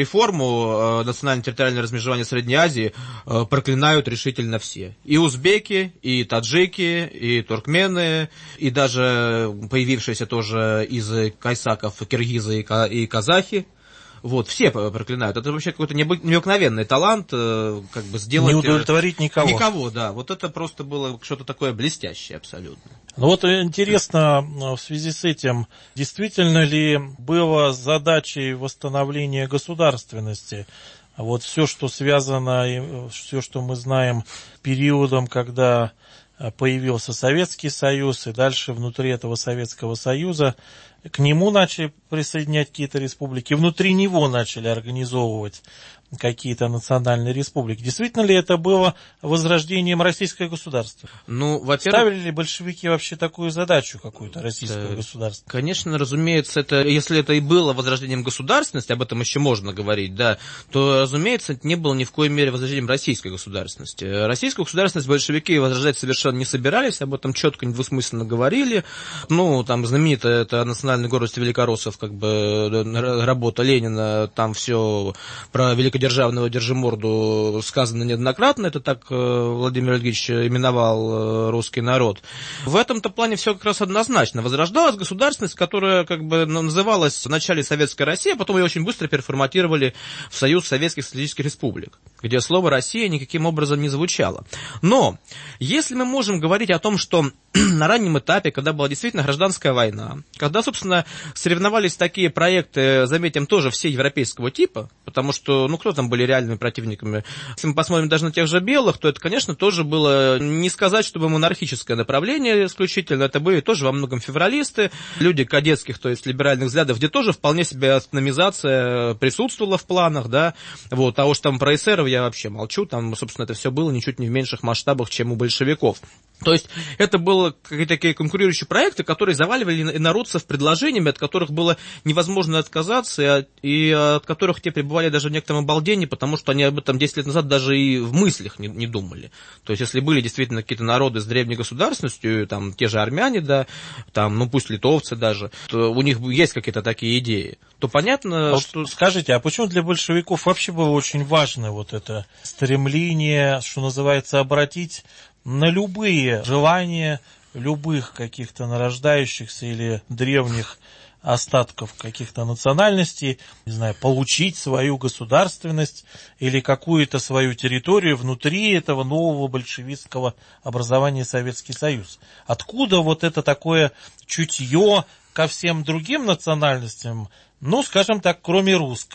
реформу э, национально-территориального размежевания Средней Азии э, проклинают решительно все. И узбеки, и таджики, и туркмены, и даже появившиеся тоже из кайсаков киргизы и казахи. Вот, все проклинают. Это вообще какой-то необыкновенный талант, как бы сделать... Не удовлетворить никого. Никого, да. Вот это просто было что-то такое блестящее абсолютно. Ну вот интересно в связи с этим, действительно ли было задачей восстановления государственности? Вот все, что связано, все, что мы знаем периодом, когда появился Советский Союз, и дальше внутри этого Советского Союза к нему начали присоединять какие-то республики, внутри него начали организовывать какие-то национальные республики. Действительно ли это было возрождением российского государства? Ну, во-первых... Ставили ли большевики вообще такую задачу какую-то российского да, государства? Конечно, разумеется, это, если это и было возрождением государственности, об этом еще можно говорить, да, то, разумеется, это не было ни в коей мере возрождением российской государственности. Российскую государственность большевики возрождать совершенно не собирались, об этом четко, недвусмысленно говорили. Ну, там знаменитая это национальная гордость великороссов, как бы работа Ленина, там все про великодержавную держиморду сказано неоднократно, это так Владимир Ильич именовал русский народ. В этом-то плане все как раз однозначно. Возрождалась государственность, которая как бы называлась в начале Советской России, а потом ее очень быстро переформатировали в Союз Советских Социалистических Республик, где слово «Россия» никаким образом не звучало. Но если мы можем говорить о том, что на раннем этапе, когда была действительно гражданская война, когда, собственно, соревновались такие проекты, заметим, тоже все европейского типа, потому что, ну, кто там были реальными противниками? Если мы посмотрим даже на тех же белых, то это, конечно, тоже было, не сказать, чтобы монархическое направление исключительно, это были тоже во многом февралисты, люди кадетских, то есть либеральных взглядов, где тоже вполне себе автономизация присутствовала в планах, да, вот, а уж там про эсеров я вообще молчу, там, собственно, это все было ничуть не в меньших масштабах, чем у большевиков. То есть это было какие-то такие конкурирующие проекты, которые заваливали инородцев предложениями, от которых было невозможно отказаться, и от которых те пребывали даже в некотором обалдении, потому что они об этом десять лет назад даже и в мыслях не, не думали. То есть если были действительно какие-то народы с древней государственностью, там те же армяне, да, там, ну пусть литовцы даже, то у них есть какие-то такие идеи, то понятно, а что... Вот скажите, а почему для большевиков вообще было очень важно вот это стремление, что называется, обратить на любые желания любых каких-то нарождающихся или древних остатков каких-то национальностей, не знаю, получить свою государственность или какую-то свою территорию внутри этого нового большевистского образования Советский Союз? Откуда вот это такое чутье ко всем другим национальностям, ну, скажем так, кроме русской?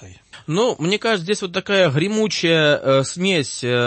Ну, мне кажется, здесь вот такая гремучая э, смесь э,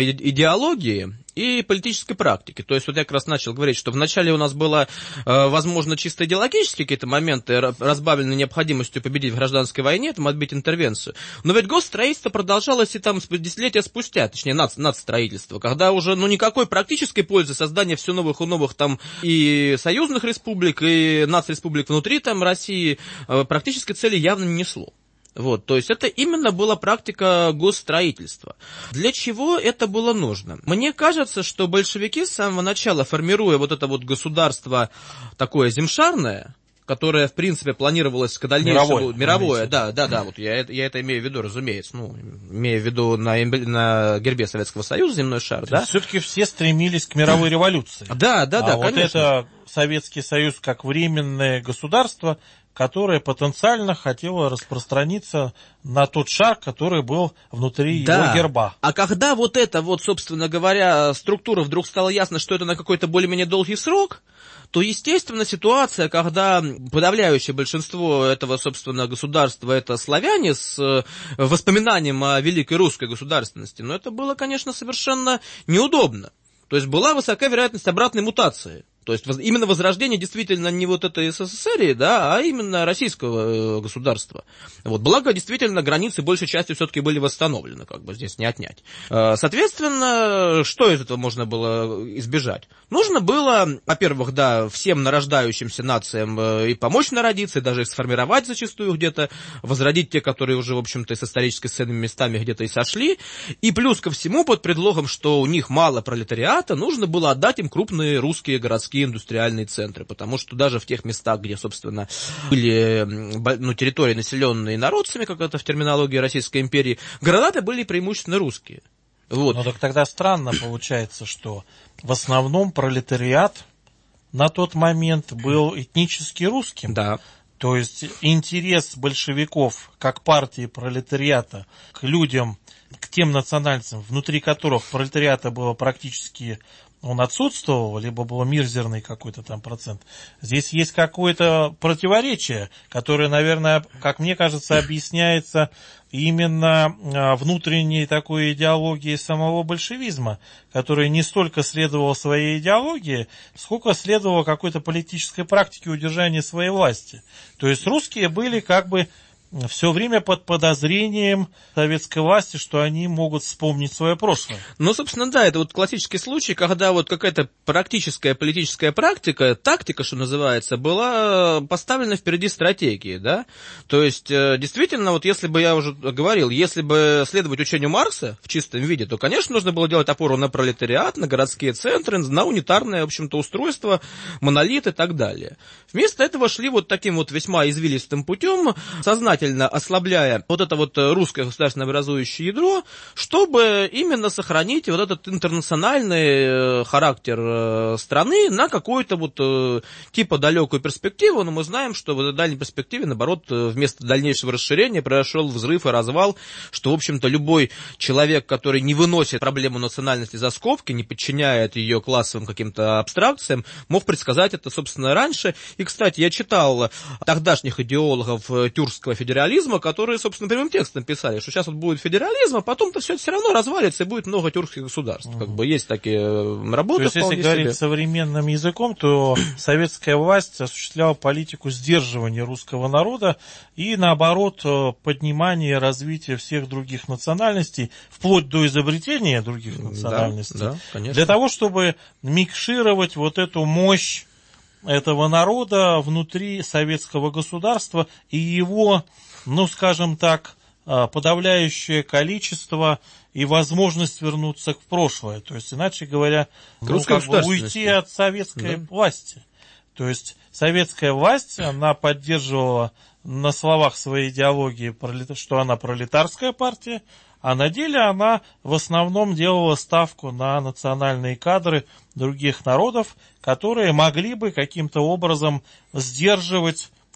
идеологии и политической практики. То есть вот я как раз начал говорить, что вначале у нас было, э, возможно, чисто идеологические какие-то моменты, разбавленные необходимостью победить в гражданской войне, там, отбить интервенцию. Но ведь госстроительство продолжалось и там десятилетия спустя, точнее, нац, нацстроительство, когда уже, ну, никакой практической пользы создания все новых и новых там и союзных республик, и нацреспублик внутри там России э, практической цели явно не несло. Вот, то есть это именно была практика госстроительства. Для чего это было нужно? Мне кажется, что большевики с самого начала, формируя вот это вот государство такое земшарное, которое, в принципе, планировалось к дальнейшему... Мировое. Мировое, да, да, да, вот я, я это имею в виду, разумеется, ну, имею в виду на, на гербе Советского Союза земной шар, то да? Все-таки все стремились к мировой революции. Да, да, да, а конечно. вот это Советский Союз как временное государство, которое потенциально хотело распространиться на тот шар, который был внутри да. его герба. А когда вот это вот, собственно говоря, структура вдруг стало ясно, что это на какой-то более-менее долгий срок, то, естественно, ситуация, когда подавляющее большинство этого, собственно, государства это славяне с воспоминанием о великой русской государственности, но это было, конечно, совершенно неудобно. То есть была высокая вероятность обратной мутации. То есть именно возрождение действительно не вот этой СССР, да, а именно российского государства. Вот, благо, действительно, границы большей частью все-таки были восстановлены, как бы здесь не отнять. Соответственно, что из этого можно было избежать? Нужно было, во-первых, да, всем нарождающимся нациям и помочь народиться, и даже их сформировать зачастую где-то, возродить те, которые уже, в общем-то, с исторически ценными местами где-то и сошли. И плюс ко всему, под предлогом, что у них мало пролетариата, нужно было отдать им крупные русские городские индустриальные центры, потому что даже в тех местах, где, собственно, были ну, территории, населенные народцами, как это в терминологии Российской империи, города-то были преимущественно русские. Вот. Ну так тогда странно получается, что в основном пролетариат на тот момент был этнически русским. Да. То есть интерес большевиков как партии пролетариата к людям, к тем национальцам, внутри которых пролетариата было практически... он отсутствовал, либо был мизерный какой-то там процент. Здесь есть какое-то противоречие, которое, наверное, как мне кажется, объясняется именно внутренней такой идеологией самого большевизма, которая не столько следовала своей идеологии, сколько следовала какой-то политической практике удержания своей власти. То есть русские были как бы все время под подозрением советской власти, что они могут вспомнить свое прошлое. Ну, собственно, да, это вот классический случай, когда вот какая-то практическая политическая практика, тактика, что называется, была поставлена впереди стратегии, да. То есть, действительно, вот если бы я уже говорил, если бы следовать учению Маркса в чистом виде, то, конечно, нужно было делать опору на пролетариат, на городские центры, на унитарное, в общем-то, устройство, монолит и так далее. Вместо этого шли вот таким вот весьма извилистым путем, сознательно ослабляя вот это вот русское государственное образующее ядро, чтобы именно сохранить вот этот интернациональный характер страны на какую-то вот типа далекую перспективу, но мы знаем, что в этой дальней перспективе, наоборот, вместо дальнейшего расширения произошел взрыв и развал, что, в общем-то, любой человек, который не выносит проблему национальности за скобки, не подчиняет ее классовым каким-то абстракциям, мог предсказать это, собственно, раньше. И, кстати, я читал тогдашних идеологов тюркского федерализма, которые, собственно, прямым текстом писали, что сейчас вот будет федерализм, а потом-то все это все равно развалится, и будет много тюркских государств. Как бы есть такие работы. То есть, если говорить себе современным языком, то советская власть осуществляла политику сдерживания русского народа и, наоборот, поднимания и развития всех других национальностей, вплоть до изобретения других национальностей, да, да, конечно. Для того, чтобы микшировать вот эту мощь этого народа внутри советского государства и его, ну, скажем так, подавляющее количество и возможность вернуться в прошлое. То есть, иначе говоря, ну, как бы уйти от советской да. власти. То есть, советская власть, она поддерживала на словах своей идеологии, что она пролетарская партия, а на деле она в основном делала ставку на национальные кадры других народов, которые могли бы каким-то образом сдерживать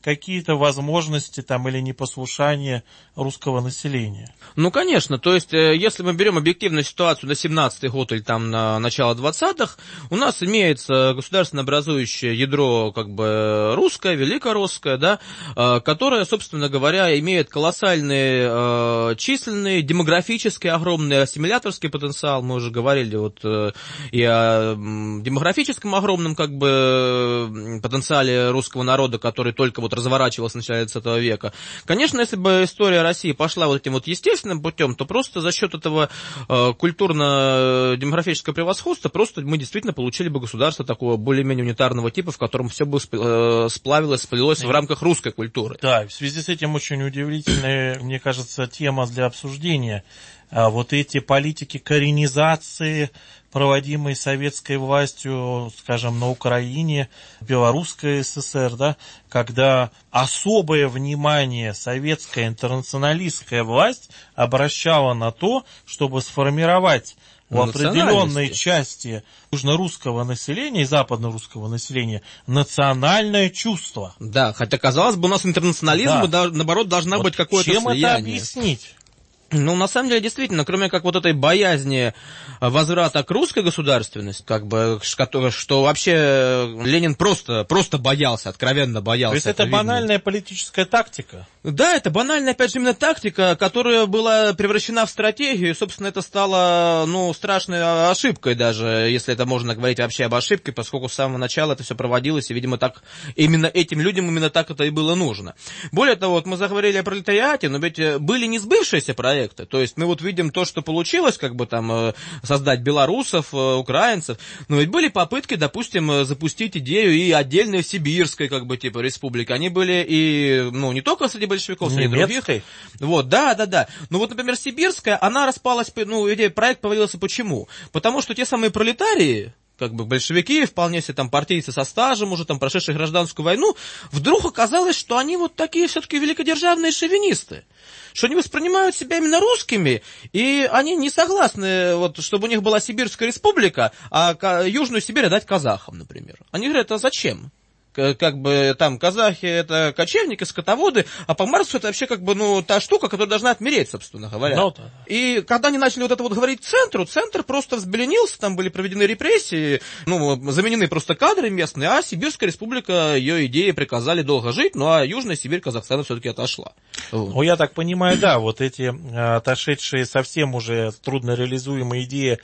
какие-то возможности там или непослушание русского населения. Ну, конечно, то есть, если мы берем объективную ситуацию на семнадцатый год или там на начало двадцатых, у нас имеется государственно образующее ядро как бы русское, великорусское, да, которое, собственно говоря, имеет колоссальный э, численный, демографический огромный ассимиляторский потенциал. Мы уже говорили вот э, и о демографическом огромном как бы потенциале русского народа, который только вот разворачивался в начале двадцатого века. Конечно, если бы история России пошла вот этим вот естественным путем, то просто за счет этого э, культурно-демографического превосходства просто мы действительно получили бы государство такого более-менее унитарного типа, в котором все бы э, сплавилось, сплелось в рамках русской культуры. Да, в связи с этим очень удивительная, мне кажется, тема для обсуждения. А вот эти политики коренизации, проводимые советской властью, скажем, на Украине, Белорусской ССР, да, когда особое внимание советская интернационалистская власть обращала на то, чтобы сформировать у определенной части южно-русского населения и западно-русского населения национальное чувство. Да, хотя, казалось бы, у нас интернационализм, да. наоборот, должна вот быть какое-то чем слияние. Чем это объяснить? Ну, на самом деле, действительно, кроме как вот этой боязни возврата к русской государственности, как бы, что, что вообще Ленин просто, просто боялся, откровенно боялся. То есть это, это банальная политическая тактика? Да, это банальная, опять же, именно тактика, которая была превращена в стратегию, и, собственно, это стало, ну, страшной ошибкой даже, если это можно говорить вообще об ошибке, поскольку с самого начала это все проводилось, и, видимо, так, именно этим людям именно так это и было нужно. Более того, вот мы заговорили о пролетариате, но ведь были не сбывшиеся проекты. То есть мы вот видим то, что получилось, как бы там создать белорусов, украинцев, но ведь были попытки, допустим, запустить идею и отдельной сибирской, как бы, типа, республики. Они были и, ну, не только среди большевиков, среди других. Вот, да, да, да. Ну вот, например, сибирская, она распалась, ну, идея, проект повалился почему? Потому что те самые пролетарии, как бы большевики, вполне себе там партийцы со стажем, уже там прошедшие гражданскую войну, вдруг оказалось, что они вот такие все-таки великодержавные шовинисты, что они воспринимают себя именно русскими, и они не согласны, вот, чтобы у них была Сибирская республика, а Южную Сибирь отдать казахам, например. Они говорят, а зачем? Как бы там казахи это кочевники, скотоводы, а по Марксу это вообще как бы, ну, та штука, которая должна отмереть, собственно говоря. No, да. И когда они начали вот это вот говорить центру, центр просто взбеленился, там были проведены репрессии, ну, заменены просто кадры местные, а Сибирская республика, ее идеи приказали долго жить, ну, а Южная Сибирь Казахстана все-таки отошла. Вот. Ну, я так понимаю, да, вот эти отошедшие совсем уже трудно реализуемые идеи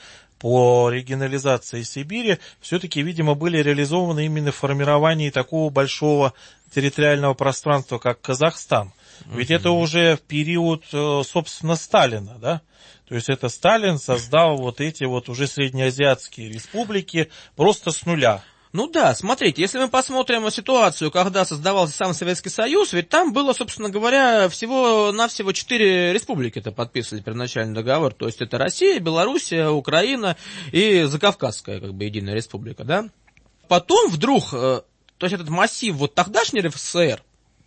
по регионализации Сибири все-таки, видимо, были реализованы именно в формировании такого большого территориального пространства, как Казахстан. Ведь mm-hmm. это уже в период, собственно, Сталина, да? То есть это Сталин создал вот эти вот уже среднеазиатские республики просто с нуля. Ну да, смотрите, если мы посмотрим ситуацию, когда создавался сам Советский Союз, ведь там было, собственно говоря, всего-навсего четыре республики-то подписывали первоначальный договор. То есть это Россия, Белоруссия, Украина и Закавказская, как бы, единая республика, да? Потом вдруг, то есть этот массив вот тогдашний РСФСР,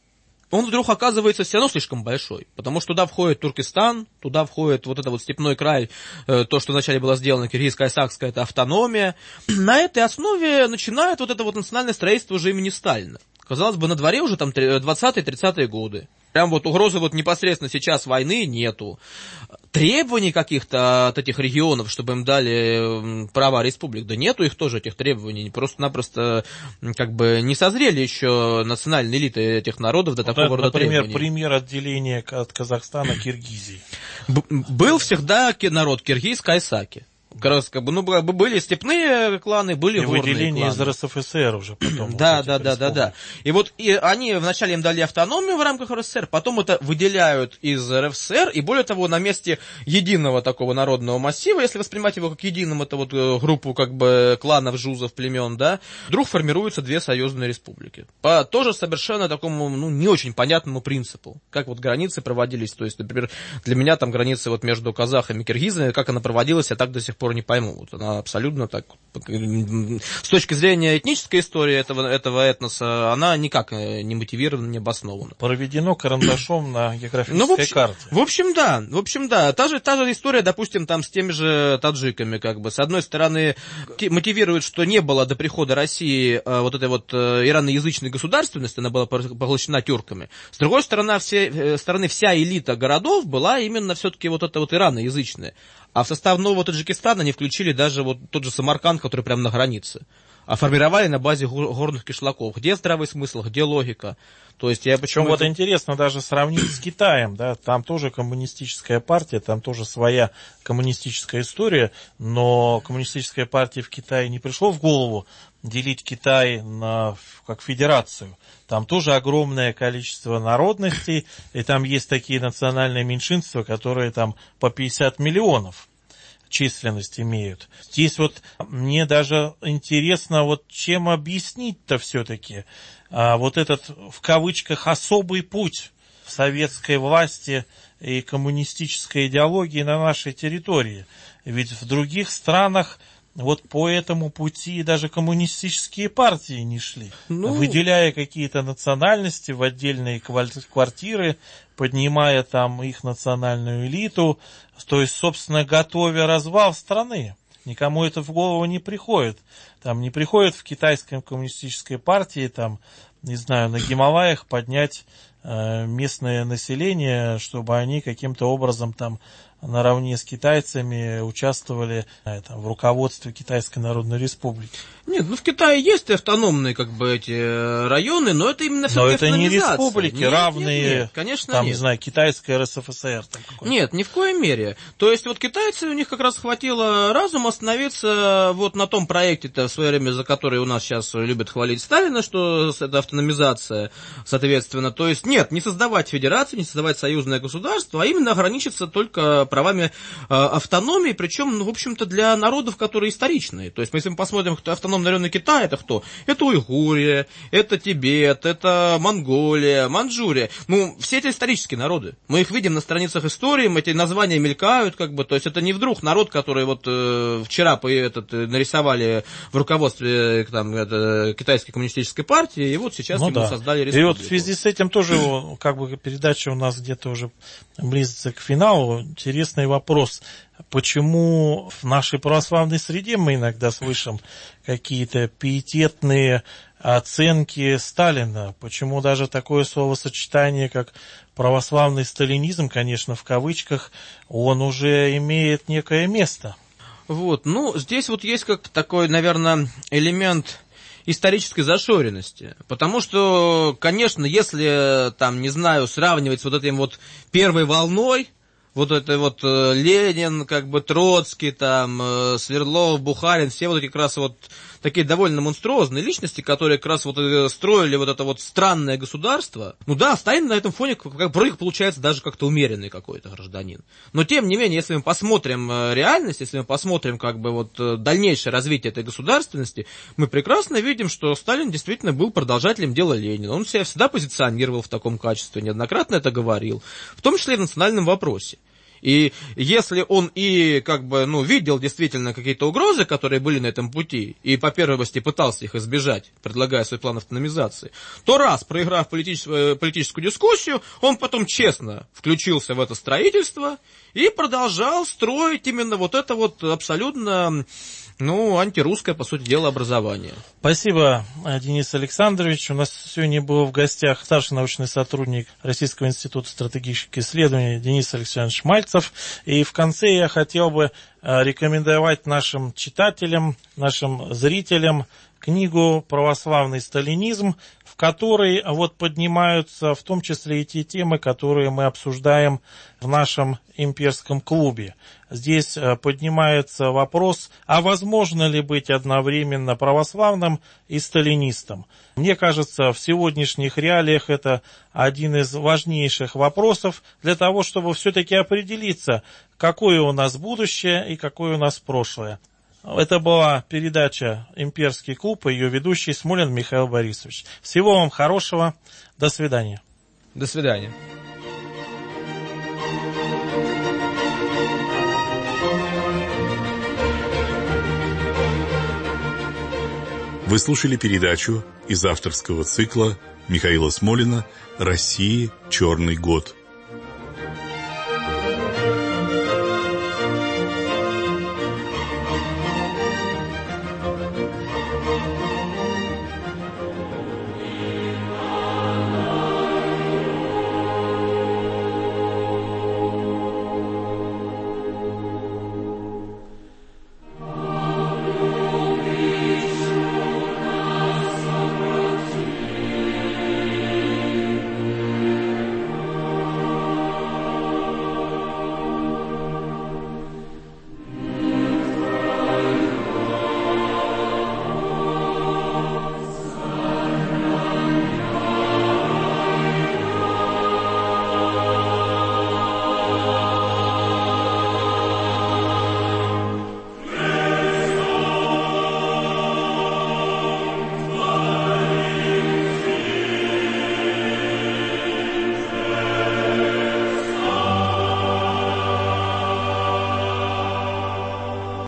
он вдруг оказывается все равно слишком большой, потому что туда входит Туркестан, туда входит вот это вот степной край, то, что вначале было сделано, киргизско-кайсакская, это автономия. На этой основе начинает вот это вот национальное строительство уже имени Сталина. Казалось бы, на дворе уже там двадцатые-тридцатые годы. Прям вот угрозы вот непосредственно сейчас войны нету. Требований каких-то от этих регионов, чтобы им дали права республик, да нету их тоже, этих требований. Просто-напросто как бы не созрели еще национальные элиты этих народов до вот такого это, рода например, требований. Например, пример отделения от Казахстана Киргизии. Б- был всегда народ киргиз, кайсаки. Как бы, ну, были степные кланы, были и горные выделение кланы. из РСФСР уже потом. Да, вот да, да, да, да. И вот и они вначале им дали автономию в рамках РСФСР, потом это выделяют из РСФСР, и более того, на месте единого такого народного массива, если воспринимать его как единым, это вот группу как бы кланов, жузов, племен, да, вдруг формируются две союзные республики. По тоже совершенно такому, ну, не очень понятному принципу. Как вот границы проводились, то есть, например, для меня там границы вот между казахами и киргизами, как она проводилась, я так до сих пор пор не пойму. Вот она абсолютно так... С точки зрения этнической истории этого, этого этноса, она никак не мотивирована, не обоснована. Проведено карандашом на географической ну, в общем, карте. В общем, да. В общем, да. Та же, та же история, допустим, там с теми же таджиками, как бы. С одной стороны, мотивирует, что не было до прихода России вот этой вот ираноязычной государственности, она была поглощена тюрками. С другой стороны, все, стороны вся элита городов была именно все-таки вот эта вот ираноязычная. А в состав нового Таджикистана они включили даже вот тот же Самарканд, который прямо на границе. А формировали на базе горных кишлаков. Где здравый смысл, где логика? То есть я Причем вот это... интересно даже сравнить с Китаем, да, там тоже коммунистическая партия, там тоже своя коммунистическая история, но коммунистическая партия в Китае не пришло в голову делить Китай на, как федерацию. Там тоже огромное количество народностей, и там есть такие национальные меньшинства, которые там по пятьдесят миллионов численность имеют. Здесь вот мне даже интересно, вот чем объяснить-то все-таки а, вот этот, в кавычках, особый путь советской власти и коммунистической идеологии на нашей территории. Ведь в других странах вот по этому пути даже коммунистические партии не шли, ну... выделяя какие-то национальности в отдельные квартиры, поднимая там их национальную элиту, то есть, собственно, готовя развал страны. Никому это в голову не приходит. Там не приходит в китайской коммунистической партии, там, не знаю, на Гималаях поднять э, местное население, чтобы они каким-то образом там наравне с китайцами участвовали это, в руководстве Китайской Народной Республики. Нет, ну в Китае есть автономные как бы эти районы, но это именно Но это не республики, нет, равные, нет, нет, конечно, там, нет. не знаю, Китайская РСФСР. Там нет, ни в коей мере. То есть вот китайцы, у них как раз хватило разума остановиться вот на том проекте-то в свое время, за который у нас сейчас любят хвалить Сталина, что это автономизация, соответственно. То есть нет, не создавать федерацию, не создавать союзное государство, а именно ограничиться только правами э, автономии, причем, ну, в общем-то, для народов, которые историчные. То есть, если мы посмотрим, кто автономный район Китая, это кто? Это Уйгурия, это Тибет, это Монголия, Манчжурия. Ну, все эти исторические народы. Мы их видим на страницах истории, эти названия мелькают, как бы, то есть, это не вдруг народ, который вот э, вчера по, этот, нарисовали в руководстве там, это, Китайской коммунистической партии, и вот сейчас ну, ему да. создали республику. И вот в связи с этим тоже, как бы, передача у нас где-то уже близится к финалу. Интересный вопрос. Почему в нашей православной среде мы иногда слышим какие-то пиететные оценки Сталина? Почему даже такое словосочетание, как православный сталинизм, конечно, в кавычках, он уже имеет некое место? Вот, ну, здесь вот есть как такой, наверное, элемент исторической зашоренности. Потому что, конечно, если, там, не знаю, сравнивать с вот этой вот первой волной, вот это вот э, Ленин, как бы Троцкий, там, э, Свердлов, Бухарин, все вот эти как раз вот такие довольно монструозные личности, которые как раз вот э, строили вот это вот странное государство. Ну да, Сталин на этом фоне, как, как вроде получается даже как-то умеренный какой-то гражданин. Но тем не менее, если мы посмотрим э, реальность, если мы посмотрим как бы вот э, дальнейшее развитие этой государственности, мы прекрасно видим, что Сталин действительно был продолжателем дела Ленина. Он себя всегда позиционировал в таком качестве, неоднократно это говорил, в том числе и в национальном вопросе. И если он и, как бы, ну, видел действительно какие-то угрозы, которые были на этом пути, и по первости пытался их избежать, предлагая свой план автономизации, то раз, проиграв политическую, политическую дискуссию, он потом честно включился в это строительство и продолжал строить именно вот это вот абсолютно, ну, антирусское, по сути дела, образование. Спасибо, Денис Александрович. У нас сегодня был в гостях старший научный сотрудник Российского института стратегических исследований Денис Александрович Мальцев. И в конце я хотел бы рекомендовать нашим читателям, нашим зрителям книгу «Православный сталинизм», в которой вот поднимаются в том числе и те темы, которые мы обсуждаем в нашем имперском клубе. Здесь поднимается вопрос, а возможно ли быть одновременно православным и сталинистом. Мне кажется, в сегодняшних реалиях это один из важнейших вопросов для того, чтобы все-таки определиться, какое у нас будущее и какое у нас прошлое. Это была передача «Имперский клуб» и ее ведущий Смолин Михаил Борисович. Всего вам хорошего. До свидания. До свидания. Вы слушали передачу из авторского цикла Михаила Смолина «России. Черный год».